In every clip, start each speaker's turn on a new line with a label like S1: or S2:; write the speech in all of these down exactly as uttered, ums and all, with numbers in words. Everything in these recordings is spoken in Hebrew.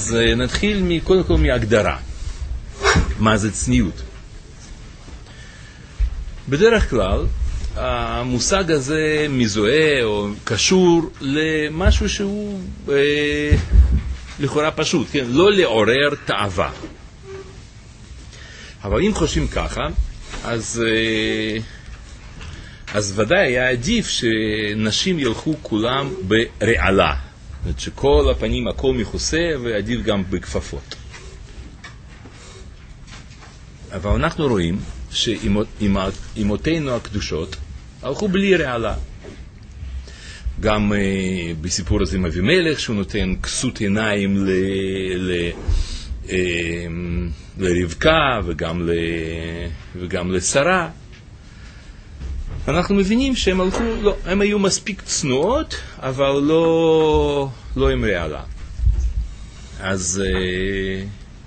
S1: אז נתחיל קודם כל מהגדרה. מה זה צניעות? בדרך כלל, המושג הזה מזוהה או קשור למשהו שהוא אה, לכאורה פשוט, כן? לא לעורר תאווה. אבל אם חושבים ככה, אז, אה, אז ודאי היה עדיף שנשים ילכו כולם ברעלה. זאת אומרת שכל הפנים הכל מכוסה ועדיף גם בכפפות. אבל אנחנו רואים שאימותינו הקדושות הלכו בלי רעלה. גם אה, בסיפור הזה עם אבימלך, שהוא נותן כסות עיניים ל, ל, אה, לרבקה וגם, ל, וגם לשרה. אנחנו מבינים שהם הלכו, לא, הם היו מספיק צנועות, אבל לא, לא עם רעלה. אז, אה,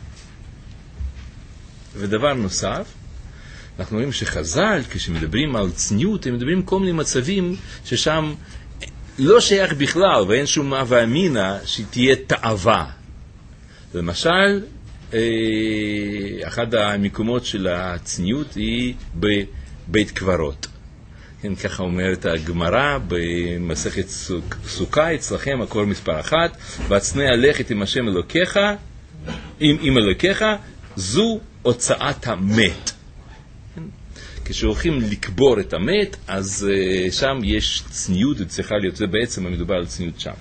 S1: ודבר נוסף, אנחנו רואים שחז"ל, כשמדברים על צניעות, הם מדברים כל מיני מצבים ששם לא שייך בכלל, ואין שום הווה אמינא שתהיה תאווה. למשל, אחד המקומות של הצניעות היא בבית קברות. כן, ככה אומרת הגמרא במסכת סוכה, אצלכם הקור מספר אחת, והצנע לכת עם השם אלוקיך, עם, עם אלוקיך, זו הוצאת המת. כשהולכים לקבור את המת, אז uh, שם יש צניעות, זה צריכה להיות, זה בעצם המדובר על צניעות שם.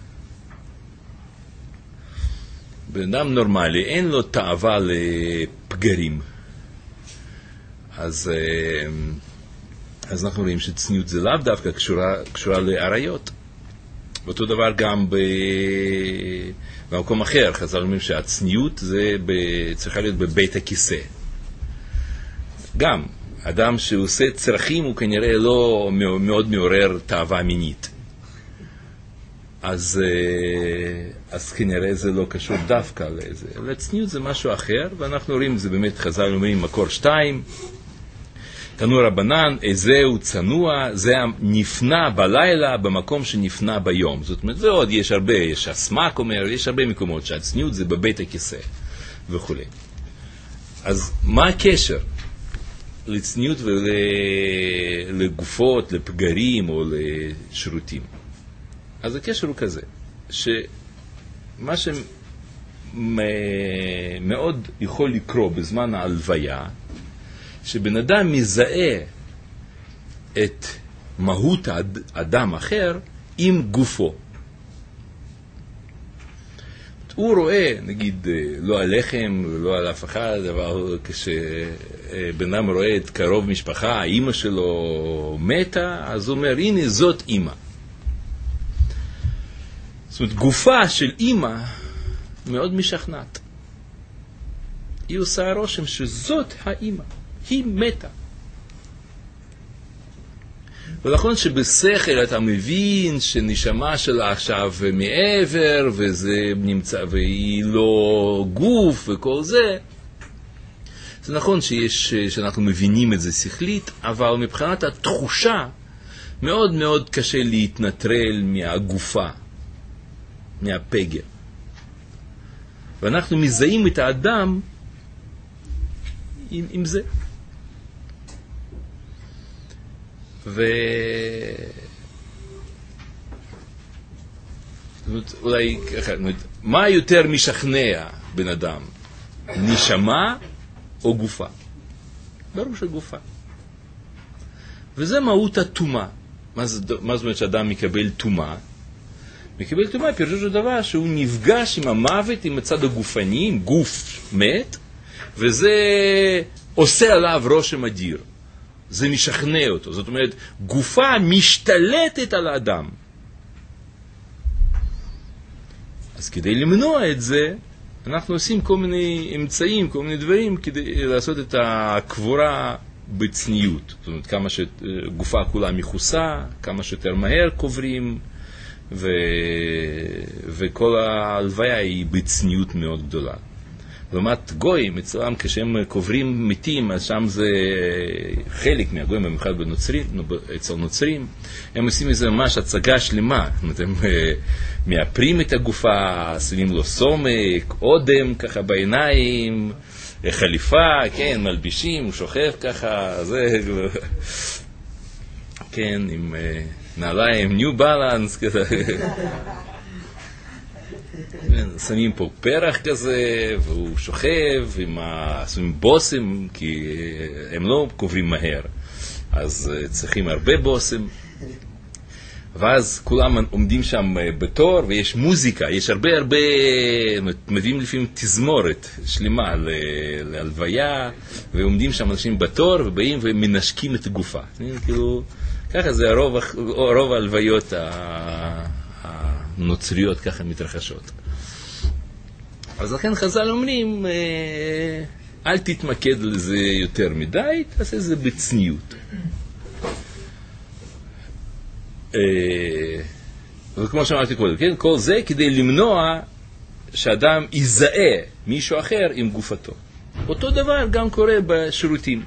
S1: בן אדם נורמלי, אין לו תאווה לפגרים. אז, uh, אז אנחנו רואים שצניעות זה לאו דווקא קשורה, קשורה לעריות. אותו דבר גם ב... במקום אחר, חז"ל אומרים שהצניעות זה ב... צריכה להיות בבית הכיסא. גם, אדם שעושה צרכים הוא כנראה לא מאוד מעורר תאווה מינית. אז, אז כנראה זה לא קשור דווקא לזה. לצניעות זה משהו אחר, ואנחנו רואים, זה באמת חז"ל אומרים מקור שתיים, תנו רבנן, איזהו צנוע, זה נפנה בלילה במקום שנפנה ביום. זאת אומרת, ועוד יש הרבה, יש הסמק אומר, יש הרבה מקומות שהצניעות זה בבית הכיסא וכו'. אז מה הקשר לצניעות ולגופות, לפגרים או לשירותים? אז הקשר הוא כזה, שמה שמאוד יכול לקרוא בזמן ההלוויה, שבן אדם מזהה את מהות האדם אחר עם גופו. הוא רואה, נגיד, לא עליכם ולא על אף אחד, אבל כשבן אדם רואה את קרוב משפחה, האמא שלו מתה, אז הוא אומר, הנה זאת אמא. זאת אומרת, גופה של אמא מאוד משכנעת. היא עושה הרושם שזאת האמא. היא מתה. ולכן שבשכל אתה מבין שנשמה שלה עכשיו מעבר, וזה נמצא, והיא לא גוף וכל זה. זה נכון שיש, שאנחנו מבינים את זה שכלית, אבל מבחינת התחושה, מאוד מאוד קשה להתנטרל מהגופה, מהפגר. ואנחנו מזהים את האדם עם, עם זה. ו... אולי ככה, מה יותר משכנע בן אדם? נשמה או גופה? ברור שגופה. וזה מהות התומה. מה זאת אומרת שאדם מקבל תומה? מקבל תומה, פירושו של דבר שהוא נפגש עם המוות, עם הצד הגופני, עם גוף מת, וזה עושה עליו רושם אדיר. זה משכנע אותו. זאת אומרת, גופה משתלטת על האדם. אז כדי למנוע את זה, אנחנו עושים כל מיני אמצעים, כל מיני דברים, כדי לעשות את הקבורה בצניעות. זאת אומרת, כמה שגופה כולה מכוסה, כמה שיותר מהר קוברים, ו... וכל ההלוויה היא בצניעות מאוד גדולה. לעומת גויים, אצלם כשהם קוברים מתים, אז שם זה חלק מהגויים, במיוחד בנוצרים, אצל נוצרים, הם עושים איזה ממש הצגה שלמה, זאת אומרת, הם מאפרים את הגופה, שמים לו סומק, אודם ככה בעיניים, חליפה, כן, מלבישים, הוא שוכב ככה, זה, כן, עם נעליים, ניו בלנס, כזה. שמים פה פרח כזה, והוא שוכב עם עושים בוסם, כי הם לא קוברים מהר, אז צריכים הרבה בוסם, ואז כולם עומדים שם בתור, ויש מוזיקה, יש הרבה הרבה, מביאים לפעמים תזמורת שלמה להלוויה, ועומדים שם אנשים בתור, ובאים ומנשקים את הגופה. כאילו, ככה זה הרוב, רוב ההלוויות הנוצריות ככה מתרחשות. אז לכן חז"ל אומרים, אל תתמקד לזה יותר מדי, תעשה זה בצניעות. וכמו שאמרתי קודם, כן? כל זה כדי למנוע שאדם יזהה מישהו אחר עם גופתו. אותו דבר גם קורה בשירותים.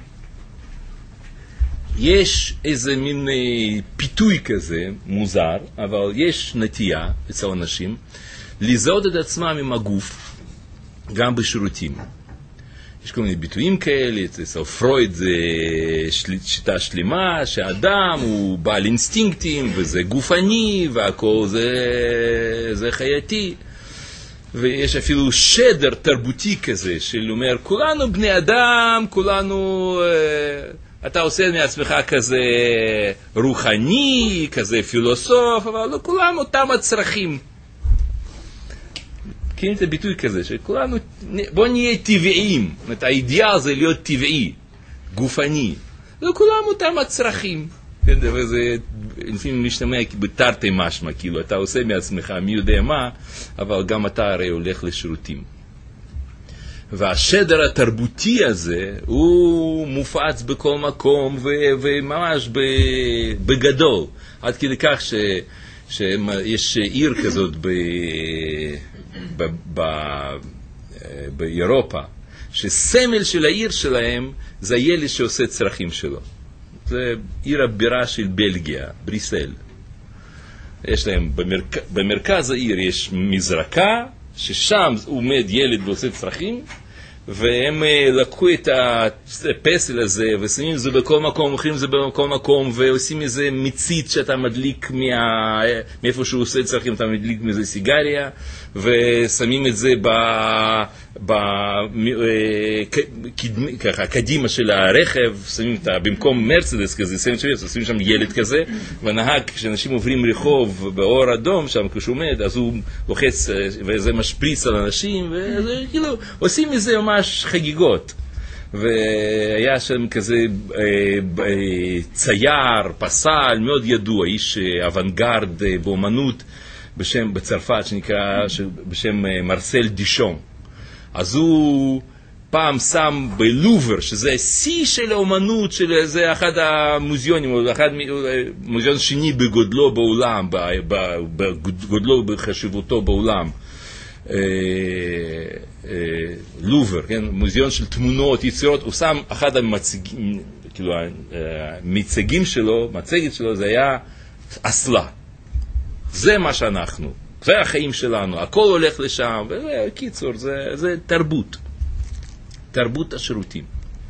S1: יש איזה מין פיתוי כזה, מוזר, אבל יש נטייה אצל אנשים לזהות את עצמם עם הגוף, גם בשירותים. יש כל מיני ביטויים כאלה, אצל פרויד זה שיטה שלמה, שהאדם הוא בעל אינסטינקטים, וזה גופני, והכל זה, זה חייתי. ויש אפילו שדר תרבותי כזה, של אומר, כולנו בני אדם, כולנו, אתה עושה מעצמך כזה רוחני, כזה פילוסוף, אבל לא כולם אותם הצרכים. כן, את הביטוי כזה, שכולנו, בוא נהיה טבעיים, זאת אומרת, האידיאל זה להיות טבעי, גופני, וכולם אותם הצרכים, וזה לפעמים משתמע בתרתי משמע, כאילו, אתה עושה מעצמך מי יודע מה, אבל גם אתה הרי הולך לשירותים. והשדר התרבותי הזה, הוא מופץ בכל מקום, ו- וממש בגדול, עד כדי כך ש... שיש עיר כזאת ב... ב... ב... באירופה, שסמל של העיר שלהם זה הילד שעושה צרכים שלו. זה עיר הבירה של בלגיה, בריסל. יש להם, במרכ... במרכז העיר יש מזרקה, ששם עומד ילד ועושה צרכים, והם לקחו את הפסל הזה ושמים את זה בכל מקום, מוכרים את זה בכל מקום, ועושים איזה מצית שאתה מדליק מה... מאיפה שהוא עושה צרכים, אתה מדליק מזה סיגריה, ושמים את זה ב... ב... ככה, קדימה של הרכב, שמים את... במקום מרצדס כזה, שמים שם, שמים שם ילד כזה, והנהג, כשאנשים עוברים רחוב באור אדום שם, כשהוא עומד, אז הוא לוחץ, וזה משפריץ על אנשים, וזה כאילו, עושים מזה ממש חגיגות. והיה שם כזה צייר, פסל, מאוד ידוע, איש אוונגרד באומנות, בשם, בצרפת, שנקרא, בשם מרסל דישון. אז הוא פעם שם בלובר, שזה שיא של האומנות, של זה אחד המוזיונים, או אחד מוזיון שני בגודלו בעולם, בגודלו בחשיבותו בעולם. לובר, כן? מוזיאון של תמונות, יצירות, הוא שם אחד המצגים, כאילו, המצגים שלו, מצגת שלו, זה היה אסלה. זה מה שאנחנו, זה החיים שלנו, הכל הולך לשם, וזה, קיצור, זה, זה תרבות. תרבות השירותים.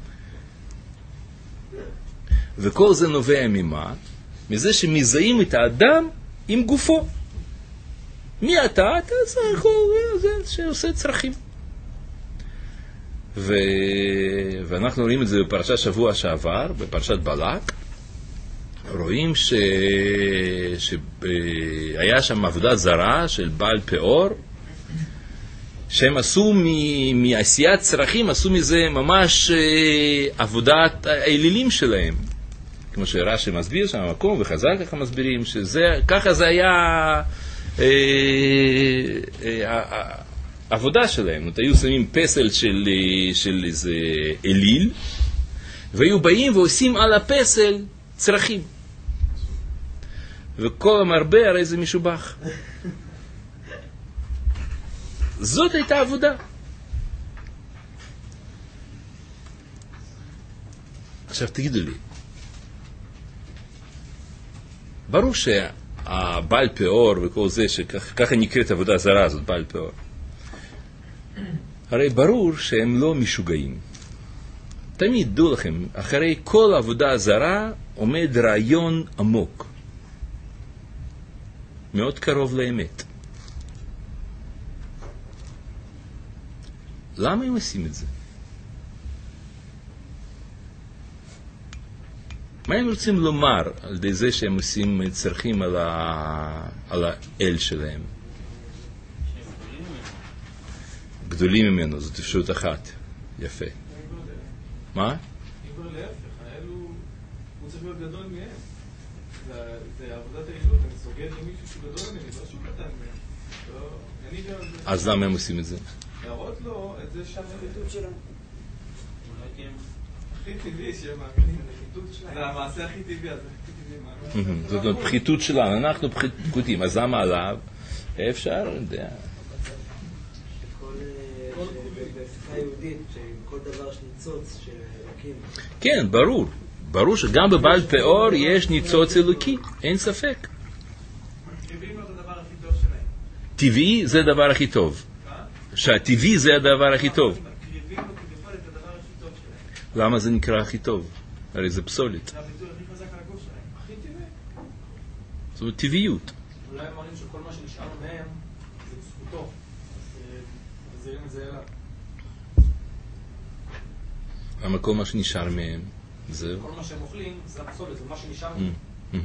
S1: וכל זה נובע ממה? מזה שמזהים את האדם עם גופו. מי אתה? אתה צריך, זה שעושה צרכים. ו... ואנחנו רואים את זה בפרשת שבוע שעבר, בפרשת בלק, רואים ש... שהיה שם עבודה זרה של בעל פאור, שהם עשו מ... מעשיית צרכים, עשו מזה ממש עבודת האלילים שלהם. כמו שרש"י מסביר שם המקום, וחז"ל ככה מסבירים, שככה זה היה העבודה שלהם. היו שמים פסל של, של איזה אליל, והיו באים ועושים על הפסל צרכים. וכל המרבה הרי זה משובח. זאת הייתה עבודה. עכשיו תגידו לי, ברור שהבעל פאור וכל זה, שככה נקראת עבודה זרה הזאת, בעל פאור, הרי ברור שהם לא משוגעים. תמיד דעו לכם, אחרי כל עבודה זרה עומד רעיון עמוק, מאוד קרוב לאמת. למה הם עושים את זה? מה הם רוצים לומר על ידי זה שהם עושים צרכים על, ה... על האל שלהם? גדולים ממנו, זאת אפשרות אחת. יפה. מה?
S2: כבר להפך, האל הוא צריך להיות גדול מהם. זה עבודת האילות, אני סוגד למישהו שהוא גדול ממני, לא שהוא קטן מהם.
S1: אז למה הם עושים את זה?
S2: להראות לו את זה שהנחיתות שלנו. אולי כי הם הכי טבעי שהם מאמינים, הנחיתות שלהם. זה המעשה הכי טבעי, אז הכי טבעי מאמין.
S1: זאת אומרת, פחיתות שלנו, אנחנו פחותים, אז למה עליו? אפשר, אני יודע.
S3: בהפיכה יהודית, שכל דבר יש ניצוץ שאלוקים.
S1: כן, ברור. ברור שגם בבעל פאור יש ניצוץ אלוקי, אין ספק.
S2: טבעי מאוד הדבר הכי טוב שלהם.
S1: טבעי זה הדבר הכי טוב. שהטבעי זה הדבר הכי טוב.
S2: מקריבים לו כביכול את הדבר הכי טוב שלהם.
S1: למה זה נקרא הכי טוב? הרי זה פסולת.
S2: זה הביטוי הכי חזק על הגוף שלהם. הכי טבעי.
S1: זאת אומרת, טבעיות.
S2: אולי הם מראים שכל מה שנשאר מהם זה זכותו. אז זה גם זה אליו.
S1: למה כל מה שנשאר מהם זה...
S2: כל מה שהם אוכלים זה הפסולת, זה מה שנשאר.
S1: אולי...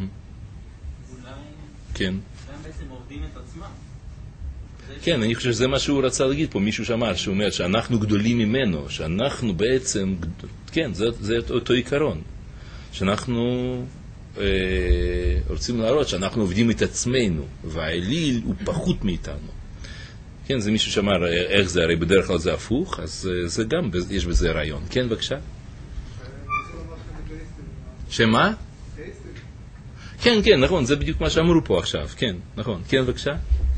S1: כן.
S2: והם בעצם עובדים את עצמם.
S1: כן, אני חושב שזה מה שהוא רצה להגיד פה, מישהו שאמר, שהוא אומר שאנחנו גדולים ממנו, שאנחנו בעצם, כן, זה, זה אותו עיקרון, שאנחנו אה, רוצים להראות שאנחנו עובדים את עצמנו, והאליל הוא פחות מאיתנו. כן, זה מישהו שאמר, איך זה, הרי בדרך כלל זה הפוך, אז זה גם, יש בזה רעיון. כן, בבקשה? שמה? כן, כן, נכון, זה בדיוק מה שאמרו פה עכשיו, כן, נכון, כן, בבקשה?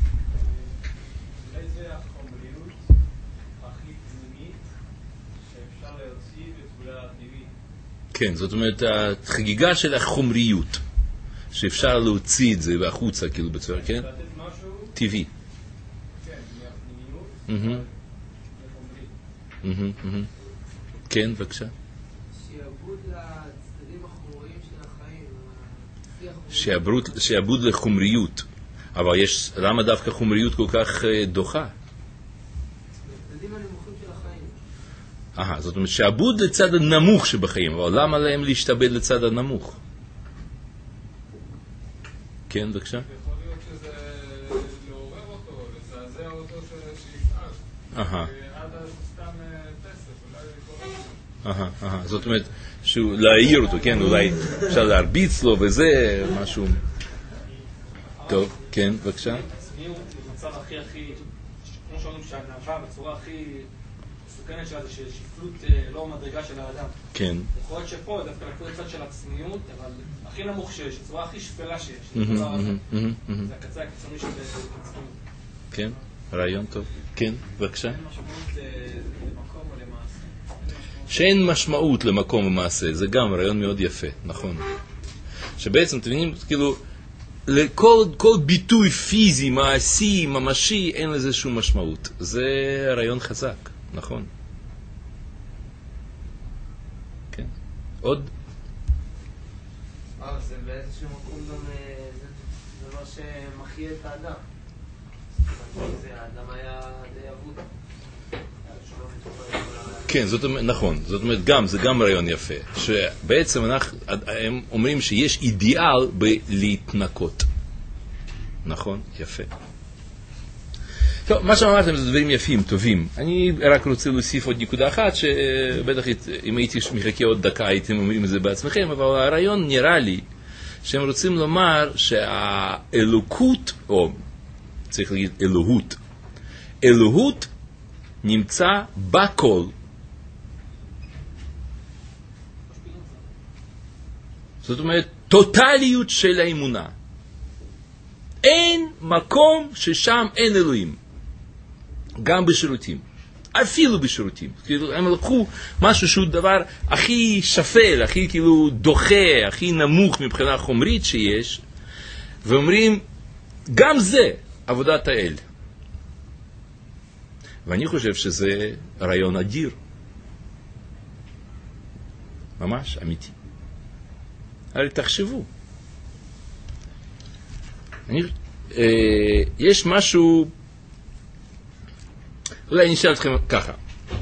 S1: כן, זאת אומרת, החגיגה של החומריות, שאפשר להוציא את זה בחוצה, כאילו בצורה, כן? טבעי. כן, בבקשה.
S3: שיעבוד לצדדים החומריים של החיים.
S1: שיעבוד לחומריות. אבל יש, למה דווקא חומריות כל כך דוחה?
S3: לצדדים הנמוכים של החיים.
S1: אה, זאת אומרת, שעבוד לצד הנמוך שבחיים, אבל למה להם להשתבד לצד הנמוך? כן, בבקשה.
S2: יכול להיות שזה לעורר אותו, לזעזע אותו שיפעל.
S1: אהה.
S2: עד אז סתם פסף, אולי לקרוא אותו.
S1: אהה, זאת אומרת, להעיר אותו, כן, אולי אפשר להרביץ לו וזה, משהו. טוב, כן, בבקשה.
S2: צניעות זה מצב הכי הכי, כמו שאומרים שהענווה בצורה הכי מסוכנת שלה זה שפלות לא מדרגה של האדם.
S1: כן.
S2: יכול להיות שפה דווקא לקחו לצד של הצניעות, אבל הכי נמוך שיש, בצורה הכי שפלה שיש. זה הקצה הקיצוני של הצניעות.
S1: כן, רעיון טוב. כן, בבקשה.
S2: אין משמעות למקום או למעשה.
S1: שאין משמעות למקום ומעשה, זה גם רעיון מאוד יפה, נכון. שבעצם, אתם מבינים, כאילו, לכל כל ביטוי פיזי, מעשי, ממשי, אין לזה שום משמעות. זה רעיון חזק, נכון. כן. עוד?
S3: אה, זה באיזשהו מקום גם, זה דבר שמחיה את האדם. האדם היה די אבוד.
S1: כן, זאת אומרת, נכון, זאת אומרת, גם, זה גם רעיון יפה, שבעצם אנחנו, הם אומרים שיש אידיאל בלהתנקות. נכון? יפה. טוב, מה שאמרתם זה דברים יפים, טובים. אני רק רוצה להוסיף עוד נקודה אחת, שבטח אם הייתי מחכה עוד דקה הייתם אומרים את זה בעצמכם, אבל הרעיון נראה לי שהם רוצים לומר שהאלוקות, או צריך להגיד אלוהות, אלוהות נמצא בכל. זאת אומרת, טוטליות של האמונה. אין מקום ששם אין אלוהים. גם בשירותים. אפילו בשירותים. כאילו, הם לקחו משהו שהוא דבר הכי שפל, הכי כאילו דוחה, הכי נמוך מבחינה חומרית שיש, ואומרים, גם זה עבודת האל. ואני חושב שזה רעיון אדיר. ממש אמיתי. הרי תחשבו. אני, אה, יש משהו, אולי אני אשאל אתכם ככה.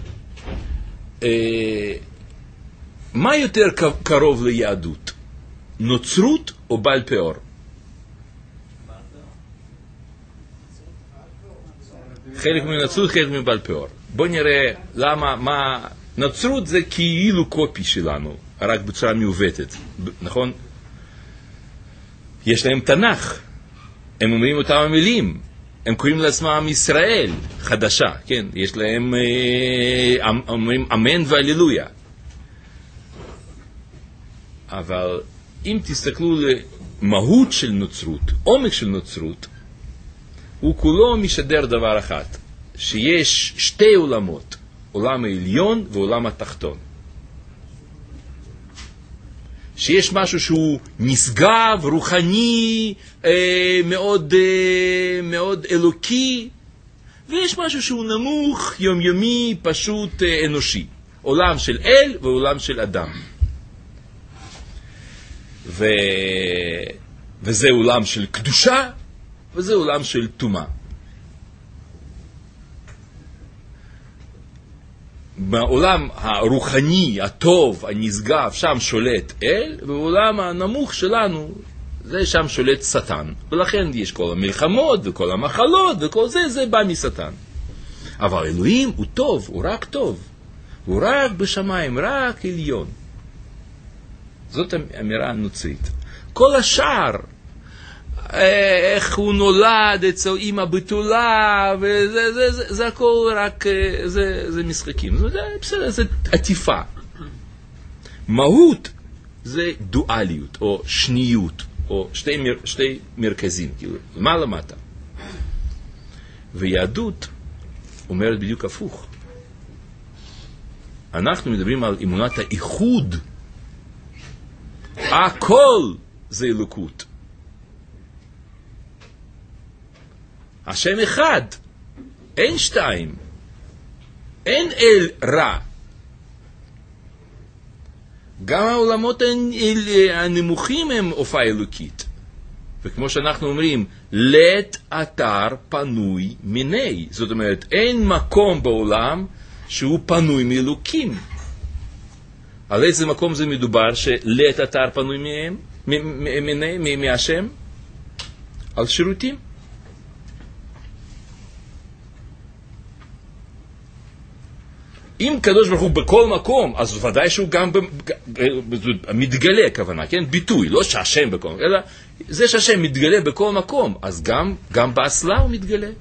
S1: אה, מה יותר קרוב ליהדות? נוצרות או בעל פאור? חלק מנצרות, חלק מבעל פאור. בוא נראה למה, מה... נצרות זה כאילו קופי שלנו, רק בצורה מעוותת, נכון? יש להם תנ"ך, הם אומרים אותם המילים, הם קוראים לעצמם ישראל חדשה, כן? יש להם, אה, אומרים אמן והללויה. אבל אם תסתכלו למהות של נוצרות, עומק של נוצרות, הוא כולו משדר דבר אחד, שיש שתי עולמות, עולם העליון ועולם התחתון. שיש משהו שהוא נשגב, רוחני, אה, מאוד, אה, מאוד אלוקי, ויש משהו שהוא נמוך, יומיומי, פשוט אה, אנושי. עולם של אל ועולם של אדם. ו... וזה עולם של קדושה, וזה עולם של טומאה. בעולם הרוחני, הטוב, הנשגב, שם שולט אל, ובעולם הנמוך שלנו, זה שם שולט שטן. ולכן יש כל המלחמות וכל המחלות וכל זה, זה בא משטן. אבל אלוהים הוא טוב, הוא רק טוב. הוא רק בשמיים, רק עליון. זאת אמירה נוצרית. כל השאר, איך הוא נולד אצל אמא בתולה, וזה, זה, זה, זה הכל רק, זה, זה משחקים. זה בסדר, זה עטיפה. מהות זה דואליות, או שניות, או שתי, מר, שתי מרכזים, כאילו, מה למטה. ויהדות אומרת בדיוק הפוך. אנחנו מדברים על אמונת האיחוד. הכל זה אלוקות. השם אחד, אין שתיים, אין אל רע. גם העולמות הנמוכים הם הופעה אלוקית. וכמו שאנחנו אומרים, לית אתר פנוי מיני. זאת אומרת, אין מקום בעולם שהוא פנוי מאלוקים. על איזה מקום זה מדובר שלית אתר פנוי מהם, מיני, מהשם? על שירותים. אם קדוש ברוך הוא בכל מקום, אז ודאי שהוא גם מתגלה, כוונה, כן? ביטוי, לא שהשם בכל מקום, אלא זה שהשם מתגלה בכל מקום, אז גם, גם באסלה הוא מתגלה.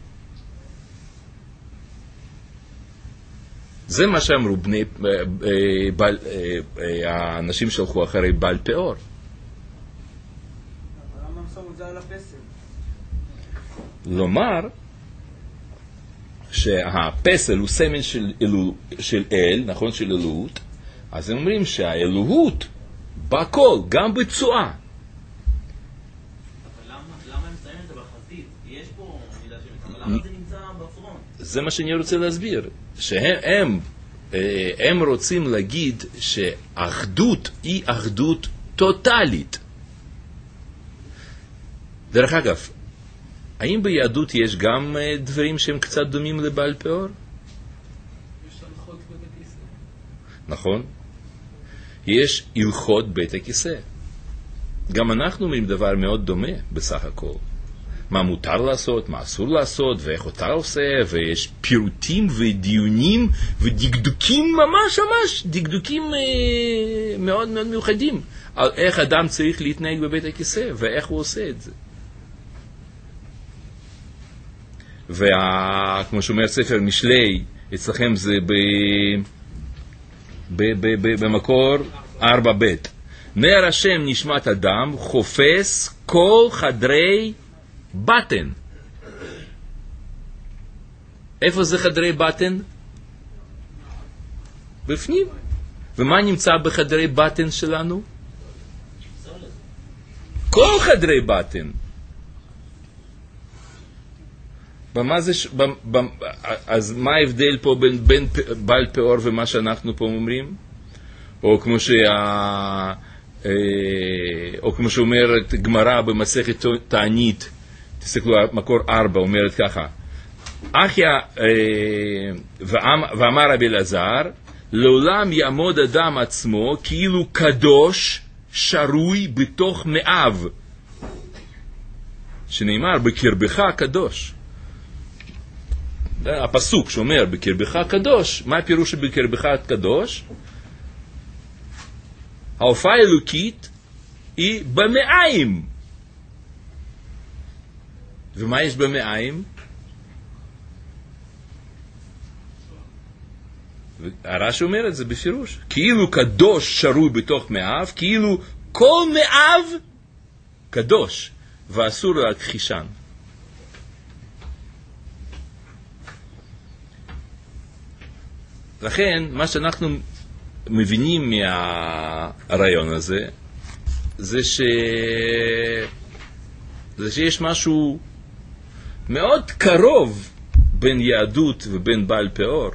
S1: זה מה שאמרו בני, בעל, האנשים שהלכו אחרי בעל פאור.
S3: למה מסורת זה על הפסל?
S1: לומר שהפסל הוא סמל של, אלו, של אל, נכון, של אלוהות, אז הם אומרים שהאלוהות בכל, גם בצועה.
S4: אבל למה, למה הם מציינים את זה בחזית? יש פה מידה של מצב, למה זה נמצא בפרונט?
S1: זה מה שאני רוצה להסביר, שהם הם רוצים להגיד שאחדות היא אחדות טוטלית. דרך אגב, האם ביהדות יש גם דברים שהם קצת דומים לבעל פאור?
S2: יש הלכות בית הכיסא.
S1: נכון. יש הלכות בית הכיסא. גם אנחנו אומרים דבר מאוד דומה בסך הכל. מה מותר לעשות, מה אסור לעשות, ואיך אתה עושה, ויש פירוטים ודיונים ודקדוקים ממש ממש, דקדוקים אה, מאוד מאוד מיוחדים, על איך אדם צריך להתנהג בבית הכיסא, ואיך הוא עושה את זה. וכמו שאומר ספר משלי, אצלכם זה ב... ב... ב... ב... במקור ארבע בית. נר השם נשמת אדם חופש כל חדרי בטן. איפה זה חדרי בטן? בפנים. ומה נמצא בחדרי בטן שלנו? כל חדרי בטן. במה זה, ש... ב... ב... אז מה ההבדל פה בין, בין בעל פאור ומה שאנחנו פה אומרים? או כמו שה... או כמו שאומרת גמרא במסכת תענית, תסתכלו, מקור ארבע אומרת ככה, אחיה, ואמר רבי אלעזר, לעולם יעמוד אדם עצמו כאילו קדוש שרוי בתוך מאב, שנאמר בקרבך קדוש. הפסוק שאומר בקרבך קדוש, מה הפירוש בקרבך קדוש? ההופעה האלוקית היא במעיים. ומה יש במעיים? הרש"י אומר את זה בפירוש. כאילו קדוש שרוי בתוך מאב, כאילו כל מאב קדוש, ואסור להכחישן. לכן, מה שאנחנו מבינים מהרעיון הזה, זה ש... זה שיש משהו מאוד קרוב בין יהדות ובין בעל פאור.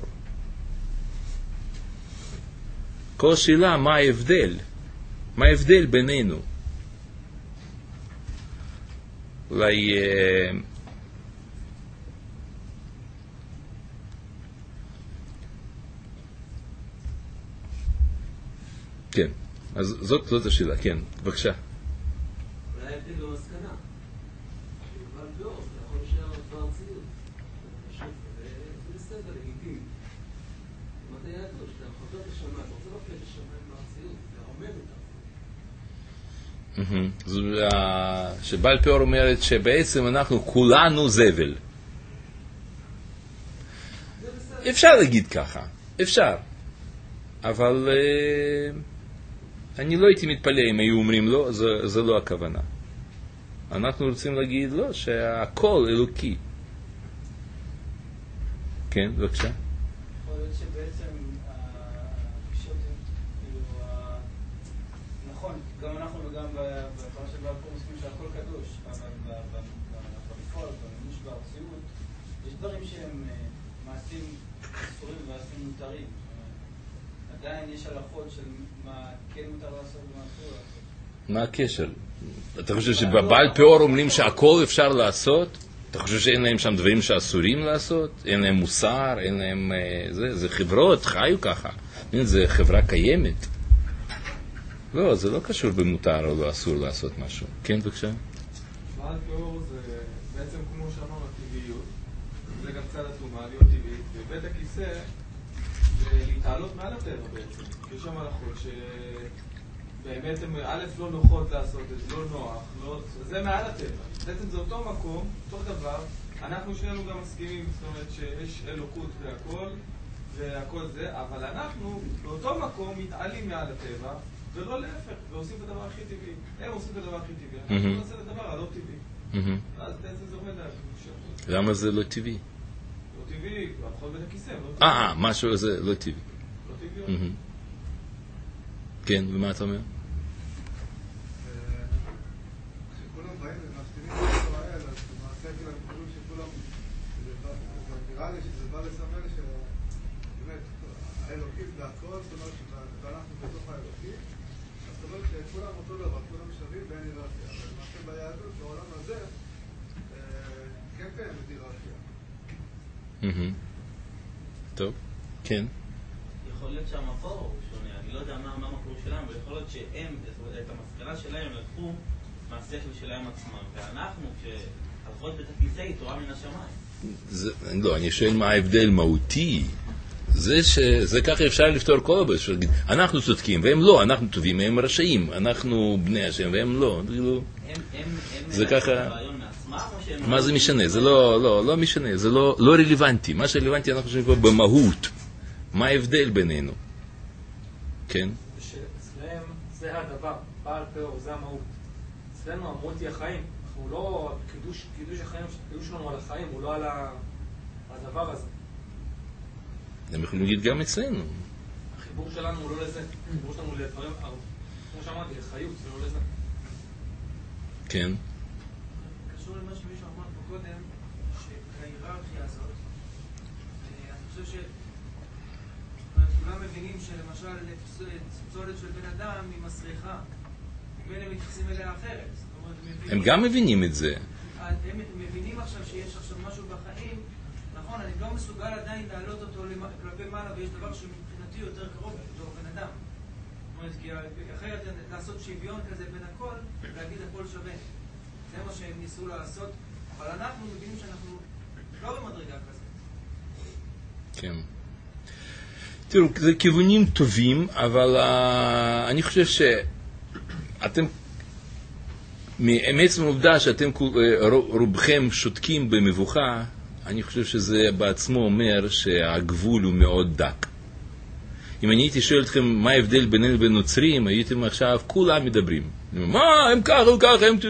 S1: כל שאלה, מה ההבדל? מה ההבדל בינינו? אולי... כן, אז זאת, זאת השאלה, כן, בבקשה.
S3: אולי ההבדל במסקנה. אבל לא, אתה יכול להישאר דבר ציוד. זה בסדר, לגיטימי. אם אתה ידוע, שאתה חוזר לשמיים, אתה רוצה להפליט לשמיים מהציוד, לרומם את זה.
S1: שבעל פאור אומרת שבעצם אנחנו כולנו זבל. אפשר להגיד ככה, אפשר. אבל... אני לא הייתי מתפלא אם היו אומרים לא, זה, זה לא הכוונה. אנחנו רוצים להגיד לא, שהכל אלוקי. כן, בבקשה.
S5: יכול להיות שבעצם הפגישות הן, כאילו, נכון, גם אנחנו וגם בפרשה של בעל פאור מסכימים שהכל קדוש, אבל בפועל, במימוש בארציות, יש דברים שהם מעשים אסורים ומעשים מותרים. עדיין יש הלכות של מה כן מותר לעשות ומה אסור לעשות.
S1: מה הקשר? אתה חושב שבבעל פאור אומרים שהכל אפשר לעשות? אתה חושב שאין להם שם דברים שאסורים לעשות? אין להם מוסר? אין להם... זה, זה חברות, חיו ככה. זה חברה קיימת. לא, זה לא קשור במותר או לא אסור לעשות משהו. כן, בבקשה?
S2: בעל פאור זה בעצם כמו שאמרנו, הטבעיות. זה גם צד הטומאה, להיות טבעית. ובית הכיסא להתעלות מעל הטבע בעצם. יש שם הלכות שבאמת הן א' לא נוחות לעשות את זה, לא נוח, לא... זה מעל הטבע. בעצם זה אותו מקום, אותו דבר, אנחנו שנינו גם מסכימים, זאת אומרת שיש אלוקות והכל, והכל זה, אבל אנחנו באותו מקום מתעלים מעל הטבע, ולא להפך, ועושים את הדבר הכי טבעי. הם עושים את הדבר הכי טבעי, אנחנו נעשה את הדבר הלא טבעי. אז בעצם זה עומד על...
S1: למה זה לא טבעי?
S2: לא טבעי, לפחות בית הכיסא, לא טבעי.
S1: אה, משהו זה לא טבעי.
S2: לא טבעי.
S1: כן, ומה אתה אומר?
S6: כשכולם באים ומסתימים את ישראל, אז למעשה כאילו הם חושבים שכולם, נראה לי שזה בא לסמל שבאמת האלוקים זה הכל, זאת אומרת שאנחנו בתוך האלוקים, אז זאת אומרת שכולם אותו דבר, כולם שווים ואין היררכיה, אבל למעשה ביהדות, בעולם הזה, כן קיימת היררכיה.
S1: טוב, כן.
S4: יכול להיות שהמקור הוא שונה, אני לא יודע מה המקור שלהם, אבל יכול להיות שהם, את המסקנה שלהם לקחו מהשכל שלהם עצמם, ואנחנו, כשהלכות בית הכיסא היא תורה מן השמיים.
S1: לא, אני שואל מה ההבדל מהותי. זה שזה ככה אפשר לפתור כל הבעיות, אנחנו צודקים והם לא, אנחנו טובים, הם רשעים, אנחנו בני השם והם לא. זה ככה... מה זה משנה? זה לא, לא, לא משנה, זה לא, לא רלוונטי. מה שרלוונטי אנחנו חושבים פה במהות. מה ההבדל בינינו? כן?
S7: אצלם זה הדבר, בעל פאור, זה המהות. אצלנו המהות היא החיים. אנחנו לא, קידוש, קידוש החיים, קידוש שלנו על החיים, הוא לא על הדבר הזה.
S1: הם יכולים להגיד גם אצלנו.
S7: החיבור שלנו הוא לא לזה. החיבור שלנו הוא לדברים, כמו שאמרתי, לחיות, זה לא לזה.
S1: כן.
S2: קשור למה שמישהו אמר פה קודם, שההיררכיה הזאת, אני חושב ש... כולם מבינים שלמשל פסולת של בן אדם היא מסריחה, ובין הם מתייחסים אליה אחרת.
S1: הם גם מבינים את זה.
S2: הם מבינים עכשיו שיש עכשיו משהו בחיים, נכון, אני לא מסוגל עדיין להעלות אותו כלפי מעלה, ויש דבר שמבחינתי יותר קרוב בתור בן אדם. זאת אומרת, כי אחרת לעשות שוויון כזה בין הכל, להגיד הכל שווה. זה מה שהם ניסו לעשות, אבל אנחנו מבינים שאנחנו לא במדרגה כזאת.
S1: כן. תראו, זה כיוונים טובים, אבל uh, אני חושב שאתם, מעצם העובדה שאתם רובכם שותקים במבוכה, אני חושב שזה בעצמו אומר שהגבול הוא מאוד דק. אם אני הייתי שואל אתכם מה ההבדל בינינו לבין נוצרים, הייתם עכשיו כולם מדברים. מה, הם ככה, הם ככה, הם...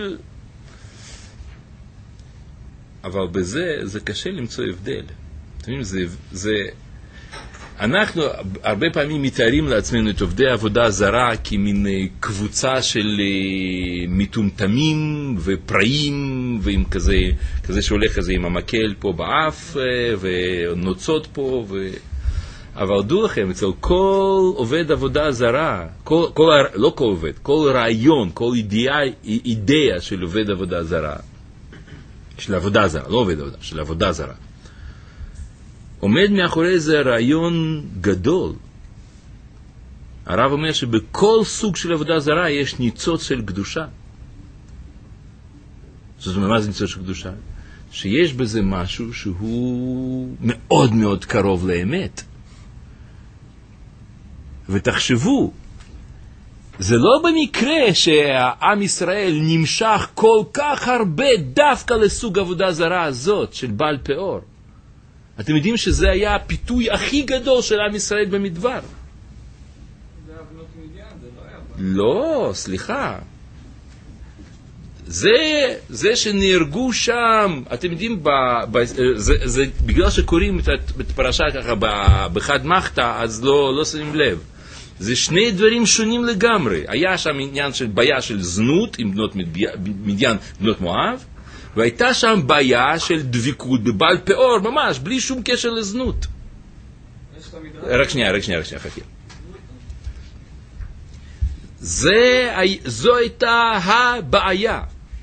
S1: אבל בזה, זה קשה למצוא הבדל. אתם יודעים, זה... זה אנחנו הרבה פעמים מתארים לעצמנו את עובדי העבודה הזרה כמין קבוצה של מטומטמים ופראים, ועם כזה, כזה שהולך כזה עם המקל פה באף ונוצות פה, ו... אבל דעו לכם, אצל כל עובד עבודה זרה, כל, כל, לא כל עובד, כל רעיון, כל אידאה, אידאה של עובד עבודה זרה, של עבודה זרה, לא עובד עבודה, של עבודה זרה, עומד מאחורי זה רעיון גדול. הרב אומר שבכל סוג של עבודה זרה יש ניצוץ של קדושה. זאת אומרת, מה זה ניצוץ של קדושה? שיש בזה משהו שהוא מאוד מאוד קרוב לאמת. ותחשבו, זה לא במקרה שהעם ישראל נמשך כל כך הרבה דווקא לסוג עבודה זרה הזאת של בעל פאור. אתם יודעים שזה היה הפיתוי הכי גדול של עם ישראל במדבר.
S5: זה היה בנות מדיין, זה לא היה...
S1: לא, סליחה. זה, זה שנהרגו שם, אתם יודעים, ב, ב, זה, זה, בגלל שקוראים את, את פרשה ככה בחד מחתה, אז לא, לא שמים לב. זה שני דברים שונים לגמרי. היה שם עניין של בעיה של זנות עם בנות מדיין, בנות מואב, והייתה שם בעיה של דביקות בבעל פאור, ממש, בלי שום קשר לזנות. רק שנייה, רק שנייה, רק שנייה, חכה. זה, זו הייתה הבעיה.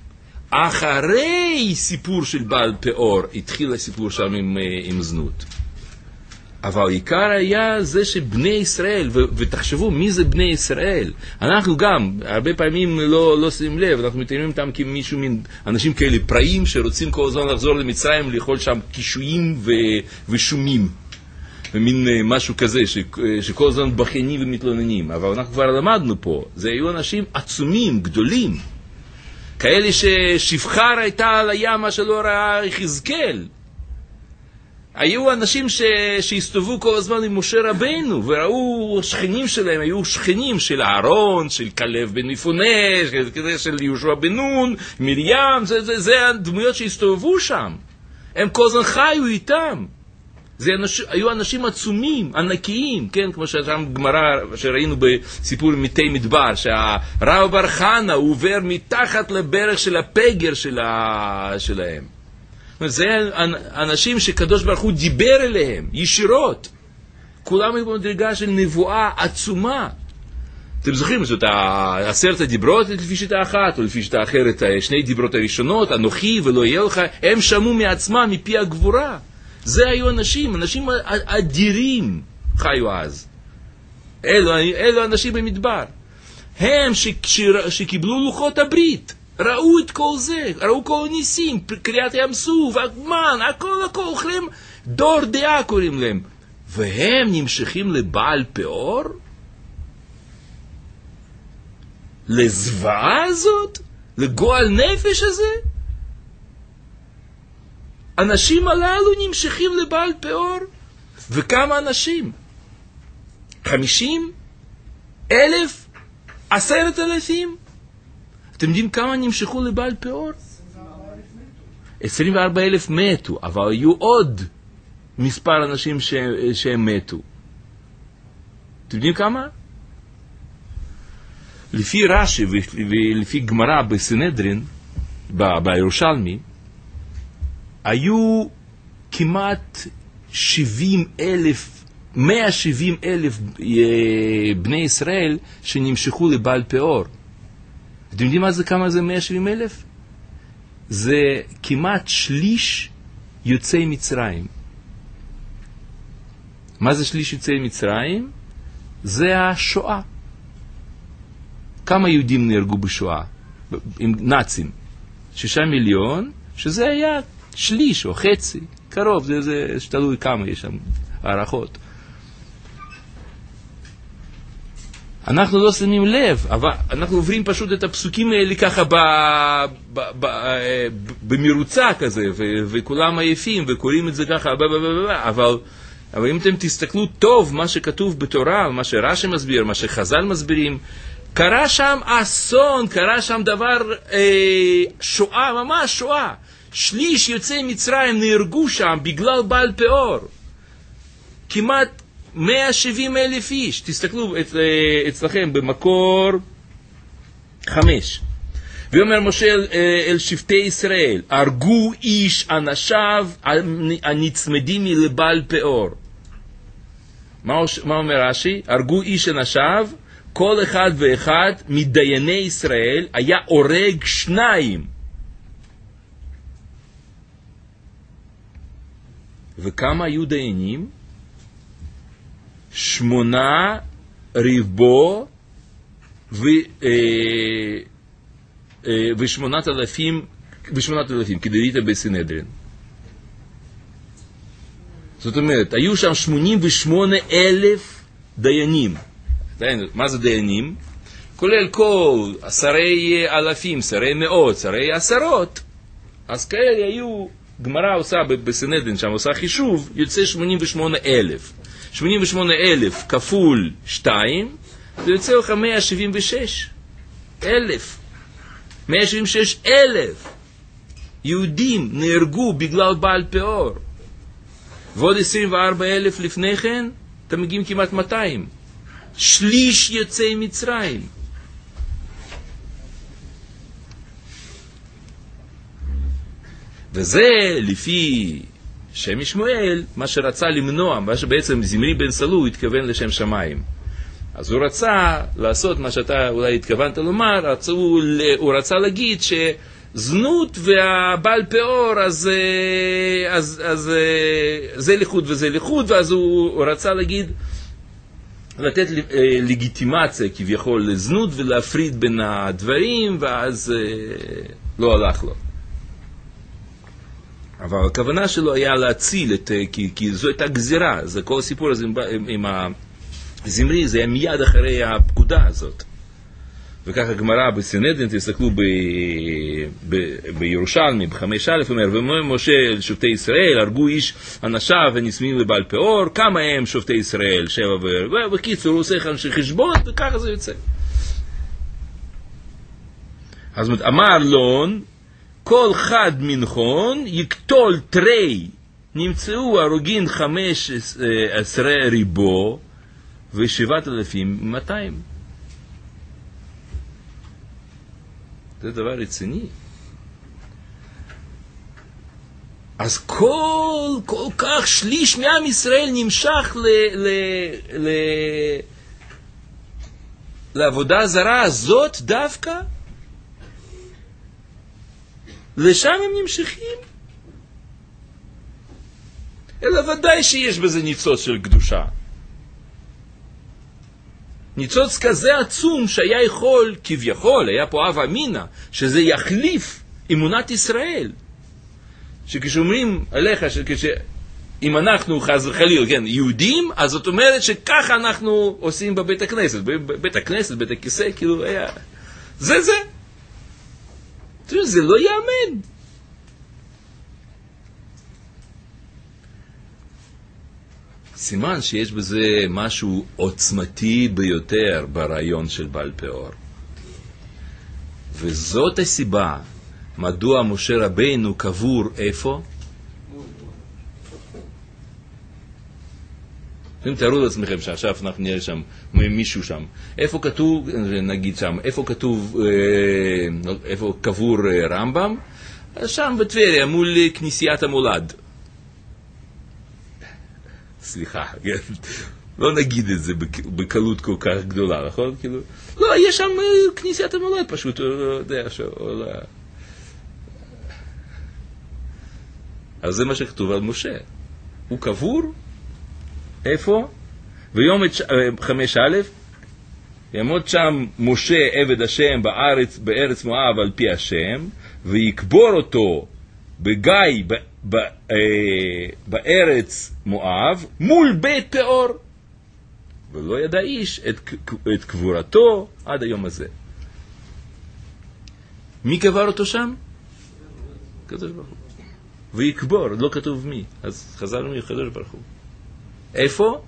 S1: אחרי סיפור של בעל פאור, התחיל הסיפור שם עם, עם זנות. אבל העיקר היה זה שבני ישראל, ו- ותחשבו מי זה בני ישראל. אנחנו גם, הרבה פעמים לא, לא שמים לב, אנחנו מתאימים אותם כמישהו מין אנשים כאלה פראים שרוצים כל הזמן לחזור למצרים, לאכול שם קישואים ו- ושומים. ומין משהו כזה, ש- שכל הזמן בחיינים ומתלוננים. אבל אנחנו כבר למדנו פה, זה היו אנשים עצומים, גדולים. כאלה ששפחר הייתה על הים, מה שלא ראה יחזקאל. היו אנשים ש... שהסתובבו כל הזמן עם משה רבנו, וראו שכנים שלהם, היו שכנים של אהרון, של כלב בן יפונה, של, של יהושע בן נון, מרים, זה, זה, זה הדמויות שהסתובבו שם. הם כל הזמן חיו איתם. זה אנש... היו אנשים עצומים, ענקיים, כן, כמו ששם גמרא, שראינו בסיפור מתי מדבר, שהרב בר חנה עובר מתחת לברך של הפגר של ה... שלהם. זה אנשים שקדוש ברוך הוא דיבר אליהם ישירות. כולם היו במדרגה של נבואה עצומה. אתם זוכרים, זאת עשרת הדיברות לפי שיטה אחת, או לפי שיטה אחרת, שני דיברות הראשונות, אנוכי ולא יהיה לך, הם שמעו מעצמם מפי הגבורה. זה היו אנשים, אנשים אדירים חיו אז. אלו, אלו אנשים במדבר. הם ש, ש, שקיבלו לוחות הברית. ראו את כל זה, ראו כל ניסים, קריאת ים סוף, מן, הכל הכל, אוכלים דור דעה קוראים להם. והם נמשכים לבעל פאור? לזוועה הזאת? לגועל נפש הזה? אנשים הללו נמשכים לבעל פאור? וכמה אנשים? חמישים? אלף? עשרת אלפים? אתם יודעים כמה נמשכו לבעל פאור? עשרים וארבעה אלף מתו, אבל היו עוד מספר אנשים ש... שהם מתו. אתם יודעים כמה? לפי רש"י ולפי גמרא בסנהדרין, בירושלמי, היו כמעט שבעים אלף, מאה שבעים אלף בני ישראל שנמשכו לבעל פאור. אתם יודעים מה זה, כמה זה מאה שבעים אלף? זה כמעט שליש יוצאי מצרים. מה זה שליש יוצאי מצרים? זה השואה. כמה יהודים נהרגו בשואה? עם נאצים. שישה מיליון, שזה היה שליש או חצי. קרוב, זה, זה שתלוי כמה יש שם הערכות. אנחנו לא שמים לב, אבל אנחנו עוברים פשוט את הפסוקים האלה ככה ב, ב, ב, במרוצה כזה, ו, וכולם עייפים, וקוראים את זה ככה, ב, ב, ב, ב, אבל, אבל אם אתם תסתכלו טוב מה שכתוב בתורה, מה שרש"י מסביר, מה שחז"ל מסבירים, קרה שם אסון, קרה שם דבר, אה, שואה, ממש שואה. שליש יוצאי מצרים נהרגו שם בגלל בעל פאור. כמעט מאה שבעים אלף איש. תסתכלו אצלכם במקור חמש. ואומר משה אל, אל שבטי ישראל, הרגו איש אנשיו הנצמדים לבעל פאור. מה, מה אומר רש"י? הרגו איש אנשיו, כל אחד ואחד מדייני ישראל היה הורג שניים. וכמה היו דיינים? שמונה ריבו ו, אה, אה, ושמונת אלפים, ושמונת אלפים, כדאית בסנהדרין. זאת אומרת, היו שם שמונים ושמונה אלף דיינים. מה זה דיינים? כולל כל עשרי אלפים, שרי מאות, שרי עשרות. אז כאלה היו, גמרא עושה בסנהדרין, שם עושה חישוב, יוצא שמונים ושמונה אלף. שמונים ושמונה אלף כפול שתיים, זה יוצא לך מאה שבעים ושש אלף. מאה שבעים ושש אלף יהודים נהרגו בגלל בעל פאור. ועוד עשרים וארבע אלף לפני כן, אתם מגיעים כמעט מאתיים. שליש יוצאי מצרים. וזה לפי שם שמואל, מה שרצה למנוע, מה שבעצם זמרי בן סלו התכוון לשם שמיים. אז הוא רצה לעשות מה שאתה אולי התכוונת לומר, רצו, הוא רצה להגיד שזנות והבעל פאור, אז, אז, אז זה לחוד וזה לחוד, ואז הוא, הוא רצה להגיד, לתת לגיטימציה כביכול לזנות ולהפריד בין הדברים, ואז לא הלך לו. אבל הכוונה שלו היה להציל, את, כי, כי זו הייתה גזירה, זה כל הסיפור הזה עם, עם הזמרי, זה היה מיד אחרי הפקודה הזאת. וככה גמרא בסנהדרין, תסתכלו ב, ב, בירושלמי, בחמש א', אומר, ומשה אל שופטי ישראל, הרגו איש אנשיו ונצמאים לבעל פאור, כמה הם שופטי ישראל? שבע ו... בקיצור, הוא עושה חשבון, וככה זה יוצא. אז אמר לון, כל חד מנחון יקטול תרי, נמצאו הרוגין חמש עשרה ריבו ושבעת אלפים מאתיים. זה דבר רציני. אז כל, כל כך שליש מעם ישראל נמשך ל, ל, ל, לעבודה זרה הזאת דווקא? לשם הם נמשכים? אלא ודאי שיש בזה ניצוץ של קדושה. ניצוץ כזה עצום שהיה יכול, כביכול, היה פה אב אמינה, שזה יחליף אמונת ישראל. שכשאומרים עליך, שכש... אם אנחנו חס וחלילה, כן, יהודים, אז זאת אומרת שככה אנחנו עושים בבית הכנסת. בבית הכנסת, בית הכיסא, כאילו היה... זה זה. תראו, זה לא יאמן. סימן שיש בזה משהו עוצמתי ביותר ברעיון של בעל פאור. וזאת הסיבה מדוע משה רבינו קבור איפה? אתם תארו לעצמכם שעכשיו אנחנו נראה שם מישהו שם. איפה כתוב, נגיד שם, איפה כתוב, איפה קבור רמב"ם? שם בטבריה, מול כנסיית המולד. סליחה, לא נגיד את זה בקלות כל כך גדולה, נכון? כאילו, לא, יש שם כנסיית המולד פשוט, לא יודע, שעולה. אז זה מה שכתוב על משה. הוא קבור, איפה? ויום חמש א', יעמוד שם משה עבד השם בארץ, בארץ מואב על פי השם, ויקבור אותו בגיא ב, ב, אה, בארץ מואב מול בית פאור. ולא ידע איש את, את קבורתו עד היום הזה. מי קבר אותו שם? קדוש ברוך הוא. ויקבור, לא כתוב מי. אז חזרנו מקדוש ברוך הוא. איפה?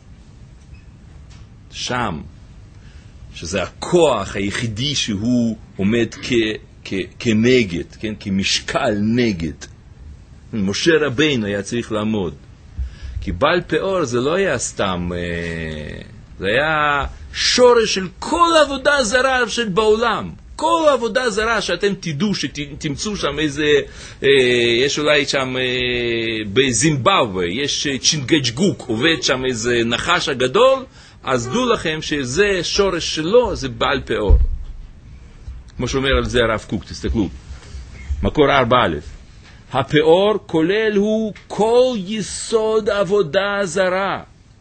S1: שם. שזה הכוח היחידי שהוא עומד כ, כ, כנגד, כן? כמשקל נגד. משה רבינו היה צריך לעמוד. כי בעל פאור זה לא היה סתם, זה היה שורש של כל עבודה זרה של בעולם. כל עבודה זרה שאתם תדעו, שתמצאו שם איזה, יש אולי שם בזימבבואה, יש צ'ינגצ'גוק, עובד שם איזה נחש הגדול, אז דעו לכם שזה שורש שלו, זה בעל פאור. כמו שאומר על זה הרב קוק, תסתכלו. מקור ארבע א'. הפאור כולל הוא כל יסוד עבודה זרה.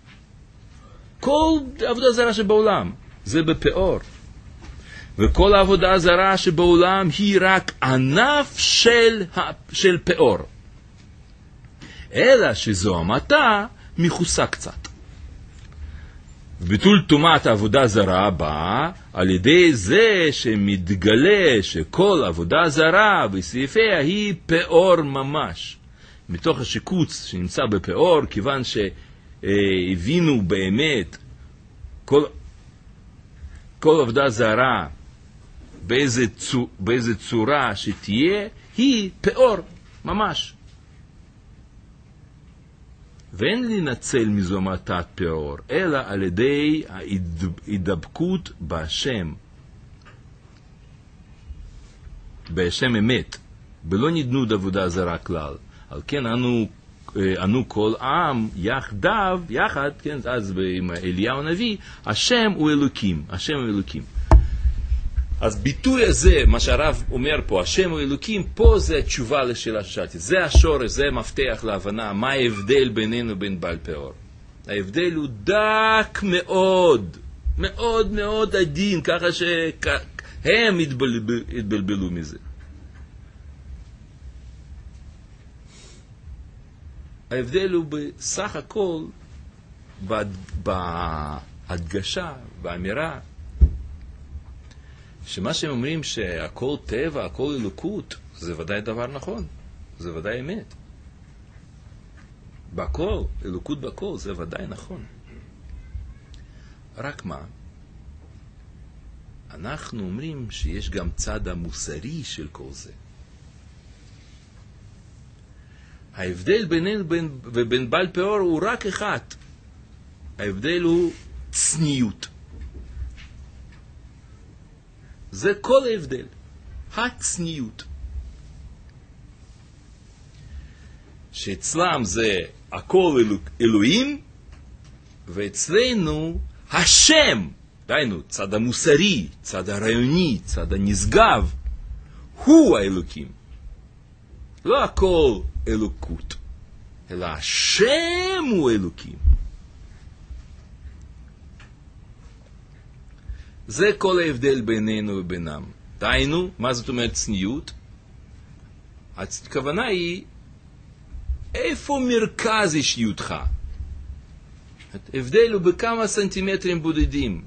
S1: כל עבודה זרה שבעולם, זה בפאור. וכל העבודה זרה שבעולם היא רק ענף של, של פאור. אלא שזו המתה מכוסה קצת. ביטול תומת העבודה זרה באה על ידי זה שמתגלה שכל עבודה זרה בסעיפיה היא פאור ממש. מתוך השיקוץ שנמצא בפאור, כיוון שהבינו באמת כל, כל עבודה זרה באיזה, צור, באיזה צורה שתהיה, היא פאור ממש. ואין לנצל מזו מתת פאור, אלא על ידי ההידבקות בהשם. בהשם אמת, בלא נדנות עבודה זרה כלל. על כן אנו, אנו כל עם יחדיו, יחד, כן, אז עם אליהו הנביא, השם הוא אלוקים, השם הוא אלוקים. אז ביטוי הזה, מה שהרב אומר פה, השם הוא אלוקים, פה זה התשובה לשאלה ששאלתי. זה השורש, זה המפתח להבנה, מה ההבדל בינינו בין בעל פאור. ההבדל הוא דק מאוד, מאוד מאוד עדין, ככה שהם התבלבל, התבלבלו מזה. ההבדל הוא בסך הכל, בהדגשה, באמירה, שמה שהם אומרים שהכל טבע, הכל אלוקות, זה ודאי דבר נכון, זה ודאי אמת. בכל, אלוקות בכל, זה ודאי נכון. רק מה? אנחנו אומרים שיש גם צד המוסרי של כל זה. ההבדל בינינו ובין בעל פאור הוא רק אחד. ההבדל הוא צניעות. זה כל ההבדל. הצניעות. שאצלם זה הכל אלו, אלוהים, ואצלנו השם, דיינו, צד המוסרי, צד הרעיוני, צד הנשגב, הוא האלוקים. לא הכל אלוקות, אלא השם הוא אלוקים. זה כל ההבדל בינינו ובינם. דיינו, מה זאת אומרת צניעות? הכוונה היא, איפה מרכז אישיותך? ההבדל הוא בכמה סנטימטרים בודדים.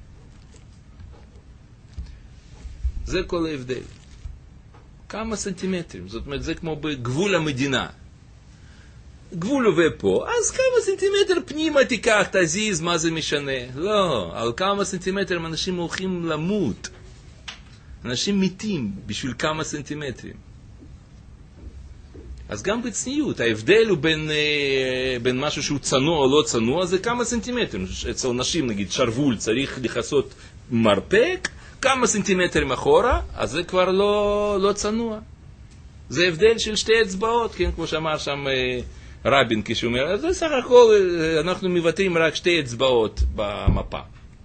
S1: זה כל ההבדל. כמה סנטימטרים. זאת אומרת, זה כמו בגבול המדינה. גבול עובר פה, אז כמה סנטימטר פנימה תיקח, תזיז, מה זה משנה? לא, על כמה סנטימטרים אנשים הולכים למות. אנשים מתים בשביל כמה סנטימטרים. אז גם בצניעות, ההבדל הוא בין, בין משהו שהוא צנוע או לא צנוע, זה כמה סנטימטרים. אצל נשים, נגיד, שרוול צריך לכסות מרפק, כמה סנטימטרים אחורה, אז זה כבר לא, לא צנוע. זה הבדל של שתי אצבעות, כן? כמו שאמר שם רבין כשאומר, אז זה סך הכל, אנחנו מבטאים רק שתי אצבעות במפה.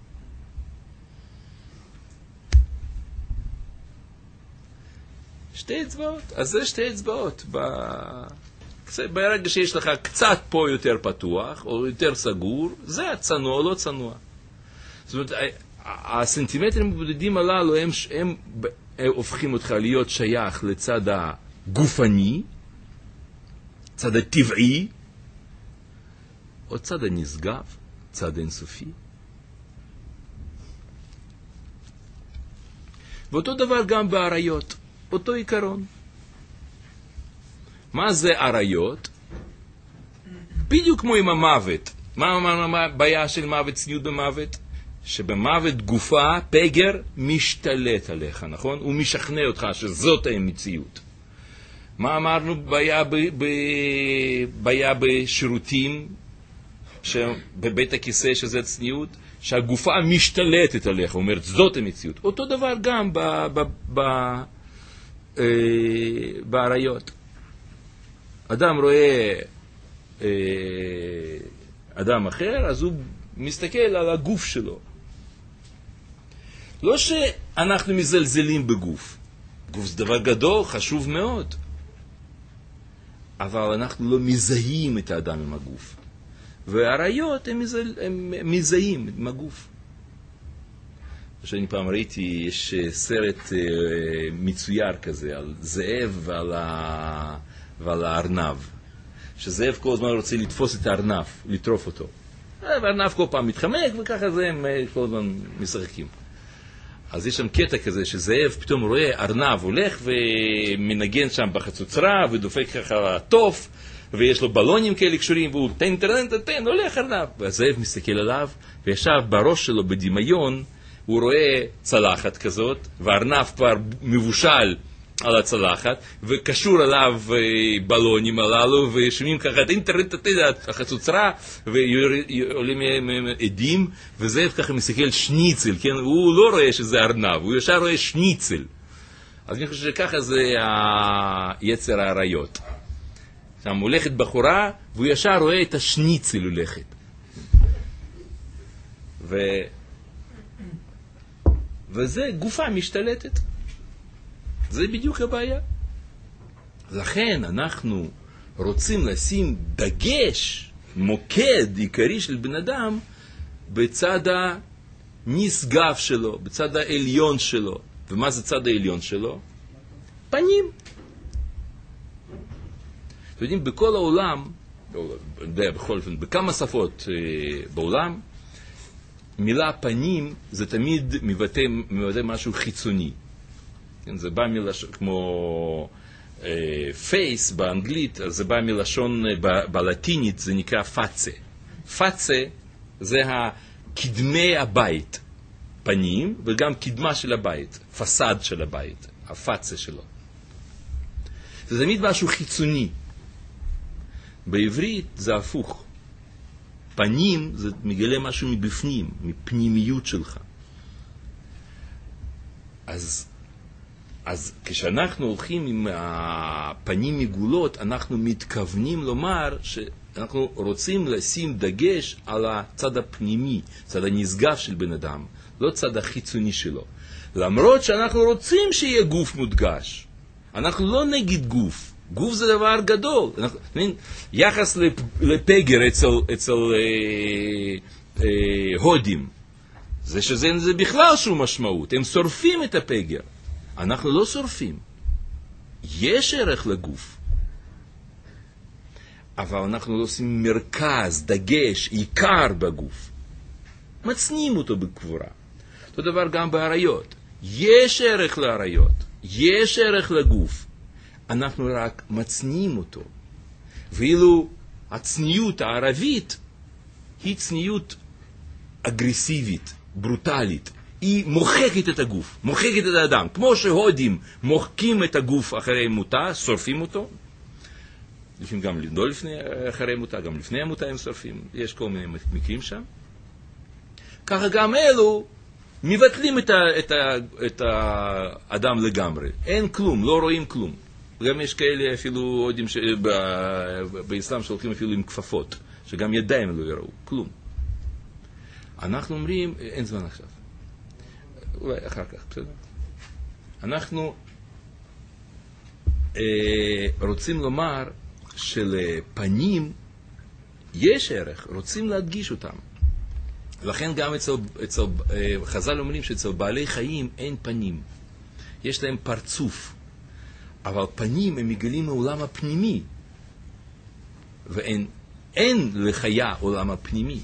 S1: שתי אצבעות, אז זה שתי אצבעות. ב... ברגע שיש לך קצת פה יותר פתוח, או יותר סגור, זה צנוע או לא צנוע. זאת אומרת, הסנטימטרים הבודדים הללו, הם, הם, הם הופכים אותך להיות שייך לצד הגופני, צד הטבעי, או צד הנשגב, צד אינסופי. ואותו דבר גם בעריות. אותו עיקרון. מה זה עריות? בדיוק כמו עם המוות. מה הבעיה של מוות, צניעות במוות? שבמוות גופה, פגר, משתלט עליך, נכון? הוא משכנע אותך שזאת המציאות. מה אמרנו בעיה, ב, ב, בעיה בשירותים, בבית הכיסא שזה צניעות? שהגופה משתלטת עליך, הוא אומר, זאת המציאות. אותו דבר גם ב... ב, ב בעריות. אדם רואה אדם אחר, אז הוא מסתכל על הגוף שלו. לא שאנחנו מזלזלים בגוף. גוף זה דבר גדול, חשוב מאוד. אבל אנחנו לא מזהים את האדם עם הגוף. והעריות הם, מזל, הם מזהים עם הגוף. שאני פעם ראיתי, יש סרט אה, מצויר כזה, על זאב ועל, ה... ועל הארנב. שזאב כל הזמן רוצה לתפוס את הארנב, לטרוף אותו. והארנב כל פעם מתחמק, וככה זה הם כל הזמן משחקים. אז יש שם קטע כזה, שזאב פתאום רואה ארנב הולך ומנגן שם בחצוצרה, ודופק ככה תוף, ויש לו בלונים כאלה קשורים, והוא תן, תן, תן, תן, הולך ארנב. והזאב מסתכל עליו, וישב בראש שלו בדמיון, הוא רואה צלחת כזאת, והארנב כבר מבושל על הצלחת, וקשור עליו בלונים הללו, ושומעים ככה את אינטרנט, את החצוצרה, ועולים עדים, וזאב ככה מסתכל שניצל, כן? הוא לא רואה שזה ארנב, הוא ישר רואה שניצל. אז אני חושב שככה זה היצר העריות. שם הולכת בחורה, והוא ישר רואה את השניצל הולכת. ו... וזה גופה משתלטת. זה בדיוק הבעיה. לכן אנחנו רוצים לשים דגש, מוקד עיקרי של בן אדם, בצד הנשגב שלו, בצד העליון שלו. ומה זה צד העליון שלו? פנים. אתם יודעים, בכל העולם, בכל אופן, בכמה שפות בעולם, מילה פנים זה תמיד מבטא, מבטא משהו חיצוני. זה בא מלשון, כמו פייס באנגלית, זה בא מלשון, בלטינית זה נקרא פאצה. פאצה זה הקדמי הבית, פנים, וגם קדמה של הבית, פסד של הבית, הפאצה שלו. זה תמיד משהו חיצוני. בעברית זה הפוך. פנים זה מגלה משהו מבפנים, מפנימיות שלך. אז, אז כשאנחנו הולכים עם הפנים מגולות, אנחנו מתכוונים לומר שאנחנו רוצים לשים דגש על הצד הפנימי, צד הנשגב של בן אדם, לא צד החיצוני שלו. למרות שאנחנו רוצים שיהיה גוף מודגש. אנחנו לא נגד גוף. גוף זה דבר גדול. אנחנו, יחס לפגר אצל, אצל אה, אה, הודים, זה שזה זה בכלל שום משמעות. הם שורפים את הפגר. אנחנו לא שורפים. יש ערך לגוף. אבל אנחנו לא עושים מרכז, דגש, עיקר בגוף. מצנים אותו בקבורה. אותו דבר גם בעריות. יש ערך לעריות. יש ערך לגוף. אנחנו רק מצנים אותו. ואילו הצניעות הערבית היא צניעות אגרסיבית, ברוטלית. היא מוחקת את הגוף, מוחקת את האדם. כמו שהודים מוחקים את הגוף אחרי מותה, שורפים אותו, לפעמים גם לא לפני, אחרי המותה, גם לפני המותה הם שורפים, יש כל מיני מקרים שם. ככה גם אלו מבטלים את, ה, את, ה, את האדם לגמרי. אין כלום, לא רואים כלום. גם יש כאלה אפילו יודעים ש... ב... באסלאם שהולכים אפילו עם כפפות, שגם ידיים לא יראו, כלום. אנחנו אומרים, אין זמן עכשיו. אולי אחר כך, בסדר? אנחנו אה, רוצים לומר שלפנים יש ערך, רוצים להדגיש אותם. לכן גם אצל, אצל אה, חז"ל אומרים שאצל בעלי חיים אין פנים. יש להם פרצוף. אבל פנים הם מגלים מעולם הפנימי. ואין אין לחיה עולם הפנימי.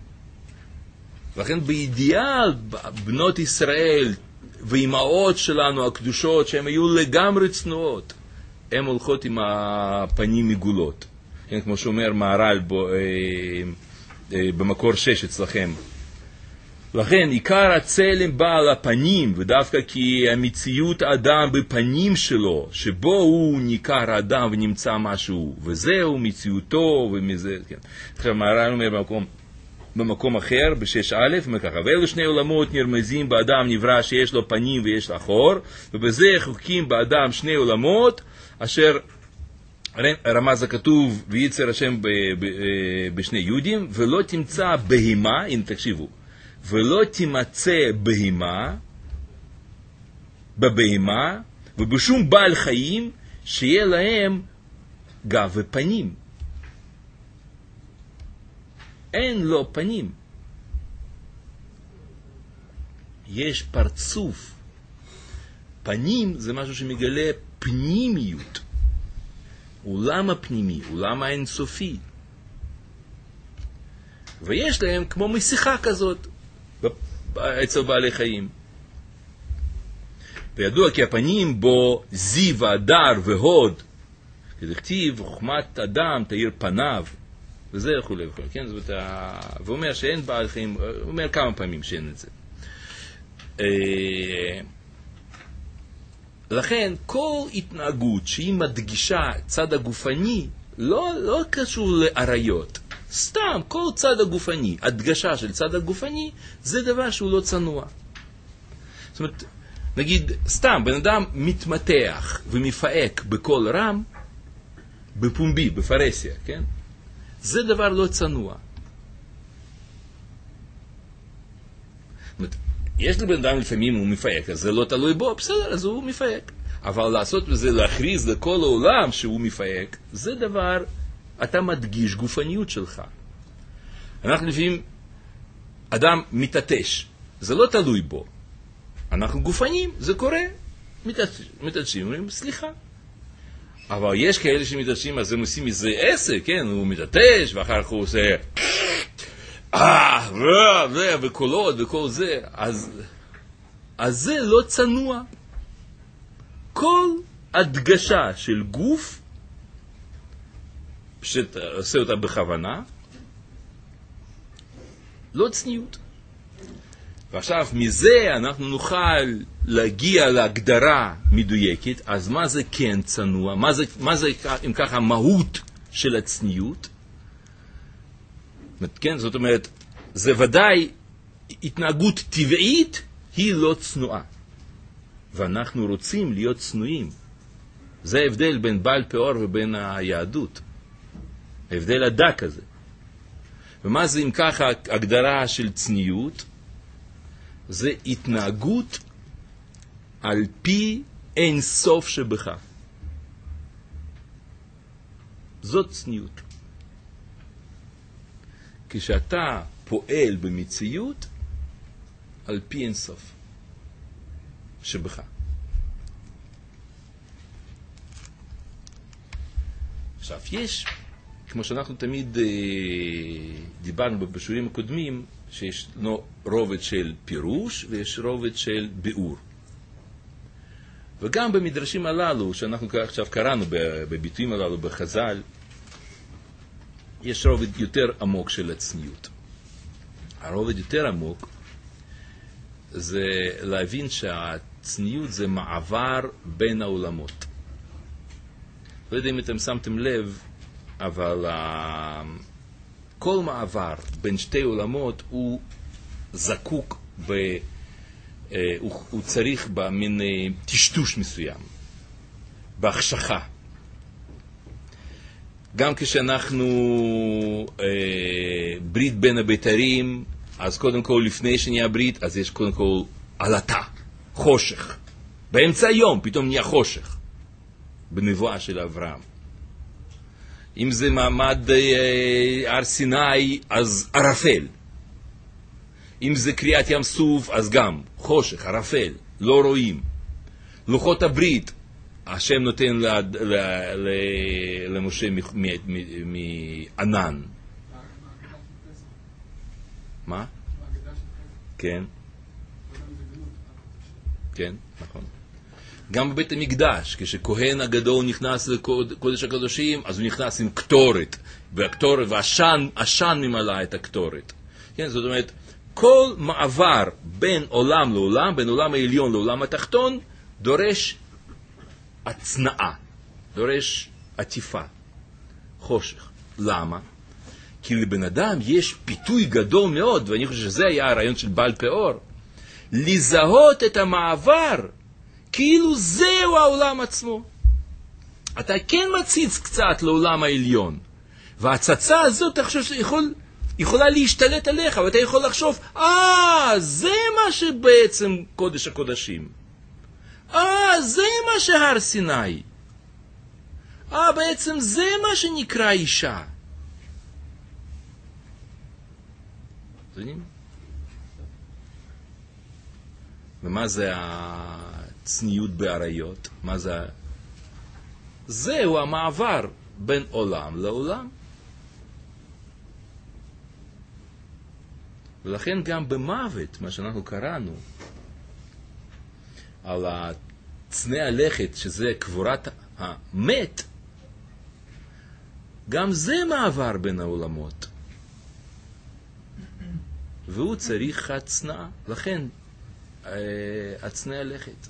S1: לכן באידיאל בנות ישראל ואימהות שלנו הקדושות שהן היו לגמרי צנועות, הן הולכות עם הפנים מגולות. כן, כמו שאומר מהר"ל בו, אה, אה, במקור שש אצלכם. לכן עיקר הצלם בא על הפנים, ודווקא כי המציאות האדם בפנים שלו, שבו הוא ניכר האדם ונמצא משהו, וזהו מציאותו ומזה, כן. עכשיו מהר"ל אומר במקום במקום אחר, בשש א', וככה, ואלו שני עולמות נרמזים באדם נברא שיש לו פנים ויש לו חור, ובזה חוקים באדם שני עולמות, אשר רמז הכתוב, וייצר השם ב- ב- בשני יהודים, ולא תמצא בהימה, הנה תקשיבו, ולא תימצא בהימה, בבהימה, ובשום בעל חיים, שיהיה להם גב ופנים. אין לו פנים. יש פרצוף. פנים זה משהו שמגלה פנימיות. עולם הפנימי, עולם האינסופי. ויש להם כמו משיחה כזאת אצל בעלי חיים. וידוע כי הפנים בו זיו, הדר והוד, כדכתיב חוכמת אדם תאיר פניו, וזה וכו' וכו', כן? זאת אומרת, והוא אומר שאין בעל חיים, הוא אומר כמה פעמים שאין את זה. לכן כל התנהגות שהיא מדגישה צד הגופני, לא, לא קשור לעריות. סתם, כל צד הגופני, הדגשה של צד הגופני, זה דבר שהוא לא צנוע. זאת אומרת, נגיד, סתם, בן אדם מתמתח ומפהק בקול רם, בפומבי, בפרסיה, כן? זה דבר לא צנוע. זאת אומרת, יש לבן אדם לפעמים הוא מפהק, אז זה לא תלוי בו, בסדר, אז הוא מפהק. אבל לעשות בזה, להכריז לכל העולם שהוא מפהק, זה דבר, אתה מדגיש גופניות שלך. אנחנו לפעמים, אדם מתעטש, זה לא תלוי בו. אנחנו גופנים, זה קורה, מתעטשים, אומרים, סליחה. אבל יש כאלה שמתעטשים, אז הם עושים מזה עסק, כן, הוא מתעטש, ואחר כך הוא עושה, אה, וקולות וכל זה, אז, אז זה לא צנוע. כל הדגשה של גוף, שאתה עושה אותה בכוונה, לא צניעות. ועכשיו מזה אנחנו נוכל להגיע להגדרה מדויקת, אז מה זה כן צנוע? מה זה, מה זה אם ככה מהות של הצניעות? כן, זאת אומרת, זה ודאי התנהגות טבעית היא לא צנועה. ואנחנו רוצים להיות צנועים. זה ההבדל בין בעל פאור ובין היהדות. ההבדל הדק הזה. ומה זה אם ככה הגדרה של צניעות? זה התנהגות על פי אין סוף שבך. זאת צניעות. כשאתה פועל במציאות על פי אין סוף שבך. עכשיו, יש, כמו שאנחנו תמיד אה, דיברנו בשיעורים הקודמים, שיש no, רובד של פירוש ויש רובד של ביאור. וגם במדרשים הללו, שאנחנו עכשיו קראנו בביטויים הללו בחז"ל, יש רובד יותר עמוק של הצניעות. הרובד יותר עמוק זה להבין שהצניעות זה מעבר בין העולמות. לא יודע אם אתם שמתם לב, אבל uh, כל מעבר בין שתי עולמות הוא זקוק ב... Uh, הוא, הוא צריך במין uh, טשטוש מסוים, בהחשכה. גם כשאנחנו uh, ברית בין הביתרים, אז קודם כל לפני שנהיה ברית, אז יש קודם כל עלתה, חושך. באמצע היום פתאום נהיה חושך, בנבואה של אברהם. אם זה מעמד uh, הר סיני, אז ערפל. אם זה קריאת ים סוף, אז גם חושך, ערפל, לא רואים. לוחות הברית, השם נותן ל, ל, ל, למשה מענן. מה? כן. כן, נכון. גם בבית המקדש, כשכהן הגדול נכנס לקודש הקדושים, אז הוא נכנס עם קטורת, והקטורת, והעשן, עשן ממלא את הקטורת. כן, זאת אומרת, כל מעבר בין עולם לעולם, בין עולם העליון לעולם התחתון, דורש הצנעה, דורש עטיפה, חושך. למה? כי לבן אדם יש פיתוי גדול מאוד, ואני חושב שזה היה הרעיון של בעל פאור, לזהות את המעבר, כאילו זהו העולם עצמו. אתה כן מציץ קצת לעולם העליון, וההצצה הזאת, אתה חושב שיכול... יכולה להשתלט עליך, ואתה יכול לחשוב, אה, זה מה שבעצם קודש הקודשים. אה, זה מה שהר סיני. אה, בעצם זה מה שנקרא אישה. ומה זה הצניעות בעריות? מה זה? זהו המעבר בין עולם לעולם. ולכן גם במוות, מה שאנחנו קראנו, על הצנע הלכת, שזה קבורת המת, גם זה מעבר בין העולמות. והוא צריך הצנעה, לכן הצנע הלכת.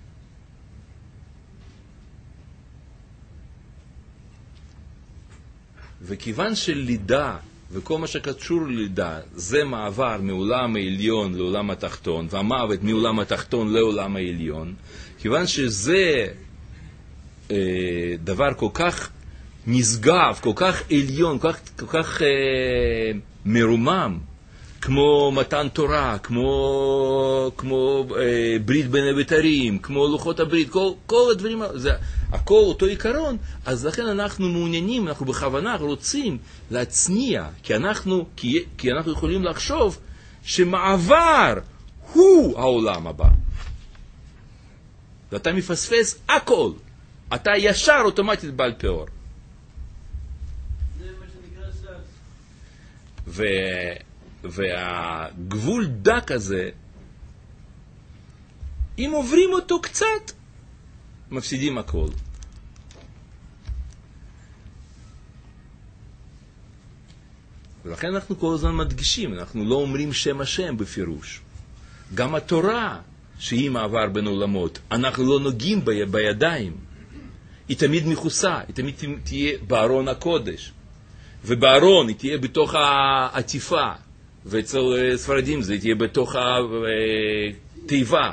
S1: וכיוון שלידה, וכל מה שקשור ללידה, זה מעבר מעולם העליון לעולם התחתון, והמוות מעולם התחתון לעולם העליון, כיוון שזה אה, דבר כל כך נשגב, כל כך עליון, כל כך, כל כך אה, מרומם, כמו מתן תורה, כמו, כמו אה, ברית בין הבתרים, כמו לוחות הברית, כל, כל הדברים, זה הכל אותו עיקרון. אז לכן אנחנו מעוניינים, אנחנו בכוונה רוצים להצניע, כי אנחנו, כי, כי אנחנו יכולים לחשוב שמעבר הוא העולם הבא. ואתה מפספס הכל, אתה ישר אוטומטית בעל פאור.
S3: זה מה שנקרא סלאס.
S1: ו... והגבול דק הזה, אם עוברים אותו קצת, מפסידים הכל. ולכן אנחנו כל הזמן מדגישים, אנחנו לא אומרים שם השם בפירוש. גם התורה, שהיא מעבר בין עולמות, אנחנו לא נוגעים ב- בידיים. היא תמיד מכוסה, היא תמיד תהיה בארון הקודש. ובארון היא תהיה בתוך העטיפה. ואצל ספרדים זה תהיה בתוך התיבה,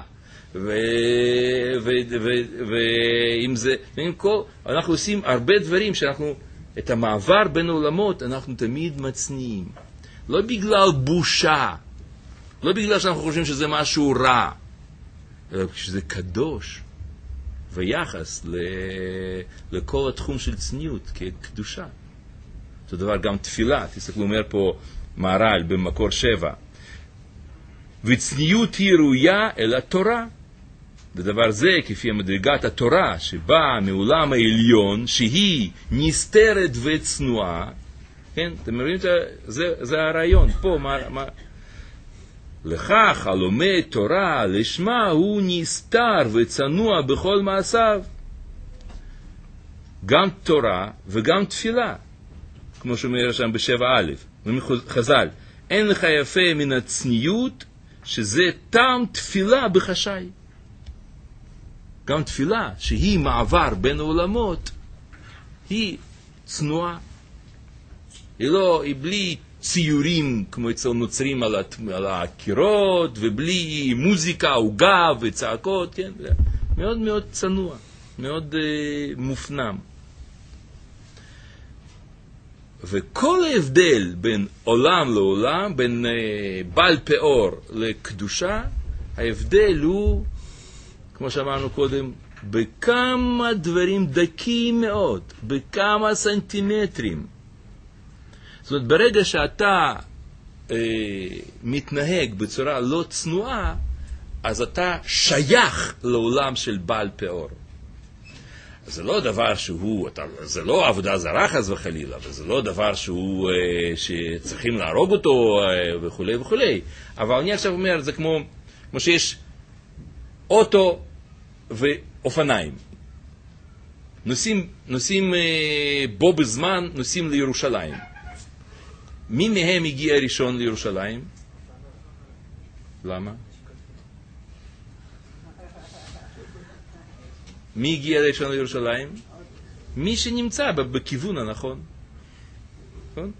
S1: ואם זה, אנחנו עושים הרבה דברים שאנחנו, את המעבר בין העולמות אנחנו תמיד מצניעים, לא בגלל בושה, לא בגלל שאנחנו חושבים שזה משהו רע, אלא שזה קדוש, ויחס לכל התחום של צניעות כקדושה. אותו דבר גם תפילה, תסתכלו, אומר פה מהר"ל במקור שבע, וצניעות היא ראויה אל התורה. ודבר זה כפי המדרגת התורה שבאה מעולם העליון, שהיא נסתרת וצנועה. כן, אתם מבינים? זה, זה הרעיון פה. מה, מה... לכך הלומד תורה לשמה הוא נסתר וצנוע בכל מעשיו. גם תורה וגם תפילה, כמו שאומר שם בשבע א', חז"ל, אין לך יפה מן הצניעות שזה טעם תפילה בחשאי. גם תפילה שהיא מעבר בין העולמות היא צנועה, היא לא, היא בלי ציורים כמו אצל נוצרים על, על הקירות, ובלי מוזיקה, עוגה וצעקות, כן? מאוד מאוד צנוע, מאוד uh, מופנם. וכל ההבדל בין עולם לעולם, בין uh, בעל פאור לקדושה, ההבדל הוא, כמו שאמרנו קודם, בכמה דברים דקים מאוד, בכמה סנטימטרים. זאת אומרת, ברגע שאתה אה, מתנהג בצורה לא צנועה, אז אתה שייך לעולם של בעל פאור. זה לא דבר שהוא, אתה, זה לא עבודה זרה חס וחלילה, וזה לא דבר שהוא, אה, שצריכים להרוג אותו אה, וכו' וכו'. אבל אני עכשיו אומר, זה כמו, כמו שיש אוטו ואופניים. נוסעים, נוסעים אה, בו בזמן, נוסעים לירושלים. מי מהם הגיע ראשון לירושלים? למה? מי הגיע ראשון לירושלים? מי שנמצא בכיוון הנכון. נכון?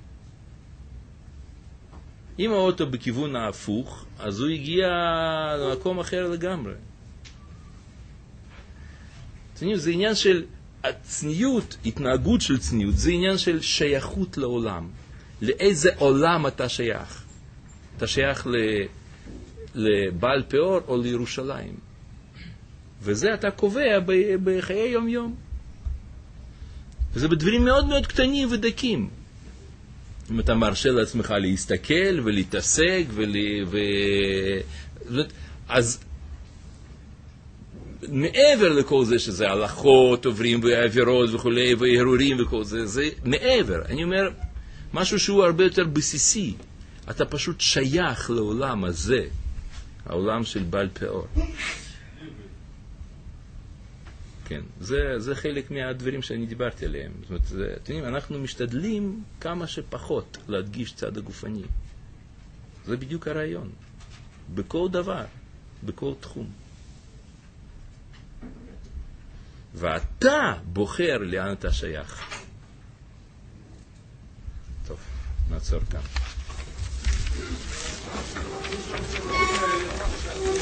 S1: אם האוטו בכיוון ההפוך, אז הוא הגיע למקום אחר לגמרי. זה עניין של הצניעות, התנהגות של צניעות, זה עניין של שייכות לעולם. לאיזה עולם אתה שייך? אתה שייך לבעל פאור או לירושלים? וזה אתה קובע בחיי יום יום. וזה בדברים מאוד מאוד קטנים ודקים. אם אתה מרשה לעצמך להסתכל ולהתעסק ול... ו... אז מעבר לכל זה שזה הלכות, עוברים ועבירות וכולי, והרהורים וכל זה, זה מעבר. אני אומר, משהו שהוא הרבה יותר בסיסי. אתה פשוט שייך לעולם הזה, העולם של בעל פאור. כן, זה, זה חלק מהדברים שאני דיברתי עליהם. זאת אומרת, זה, אתם יודעים, אנחנו משתדלים כמה שפחות להדגיש צד הגופני. זה בדיוק הרעיון. בכל דבר, בכל תחום. ואתה בוחר לאן אתה שייך. טוב, נעצור כאן.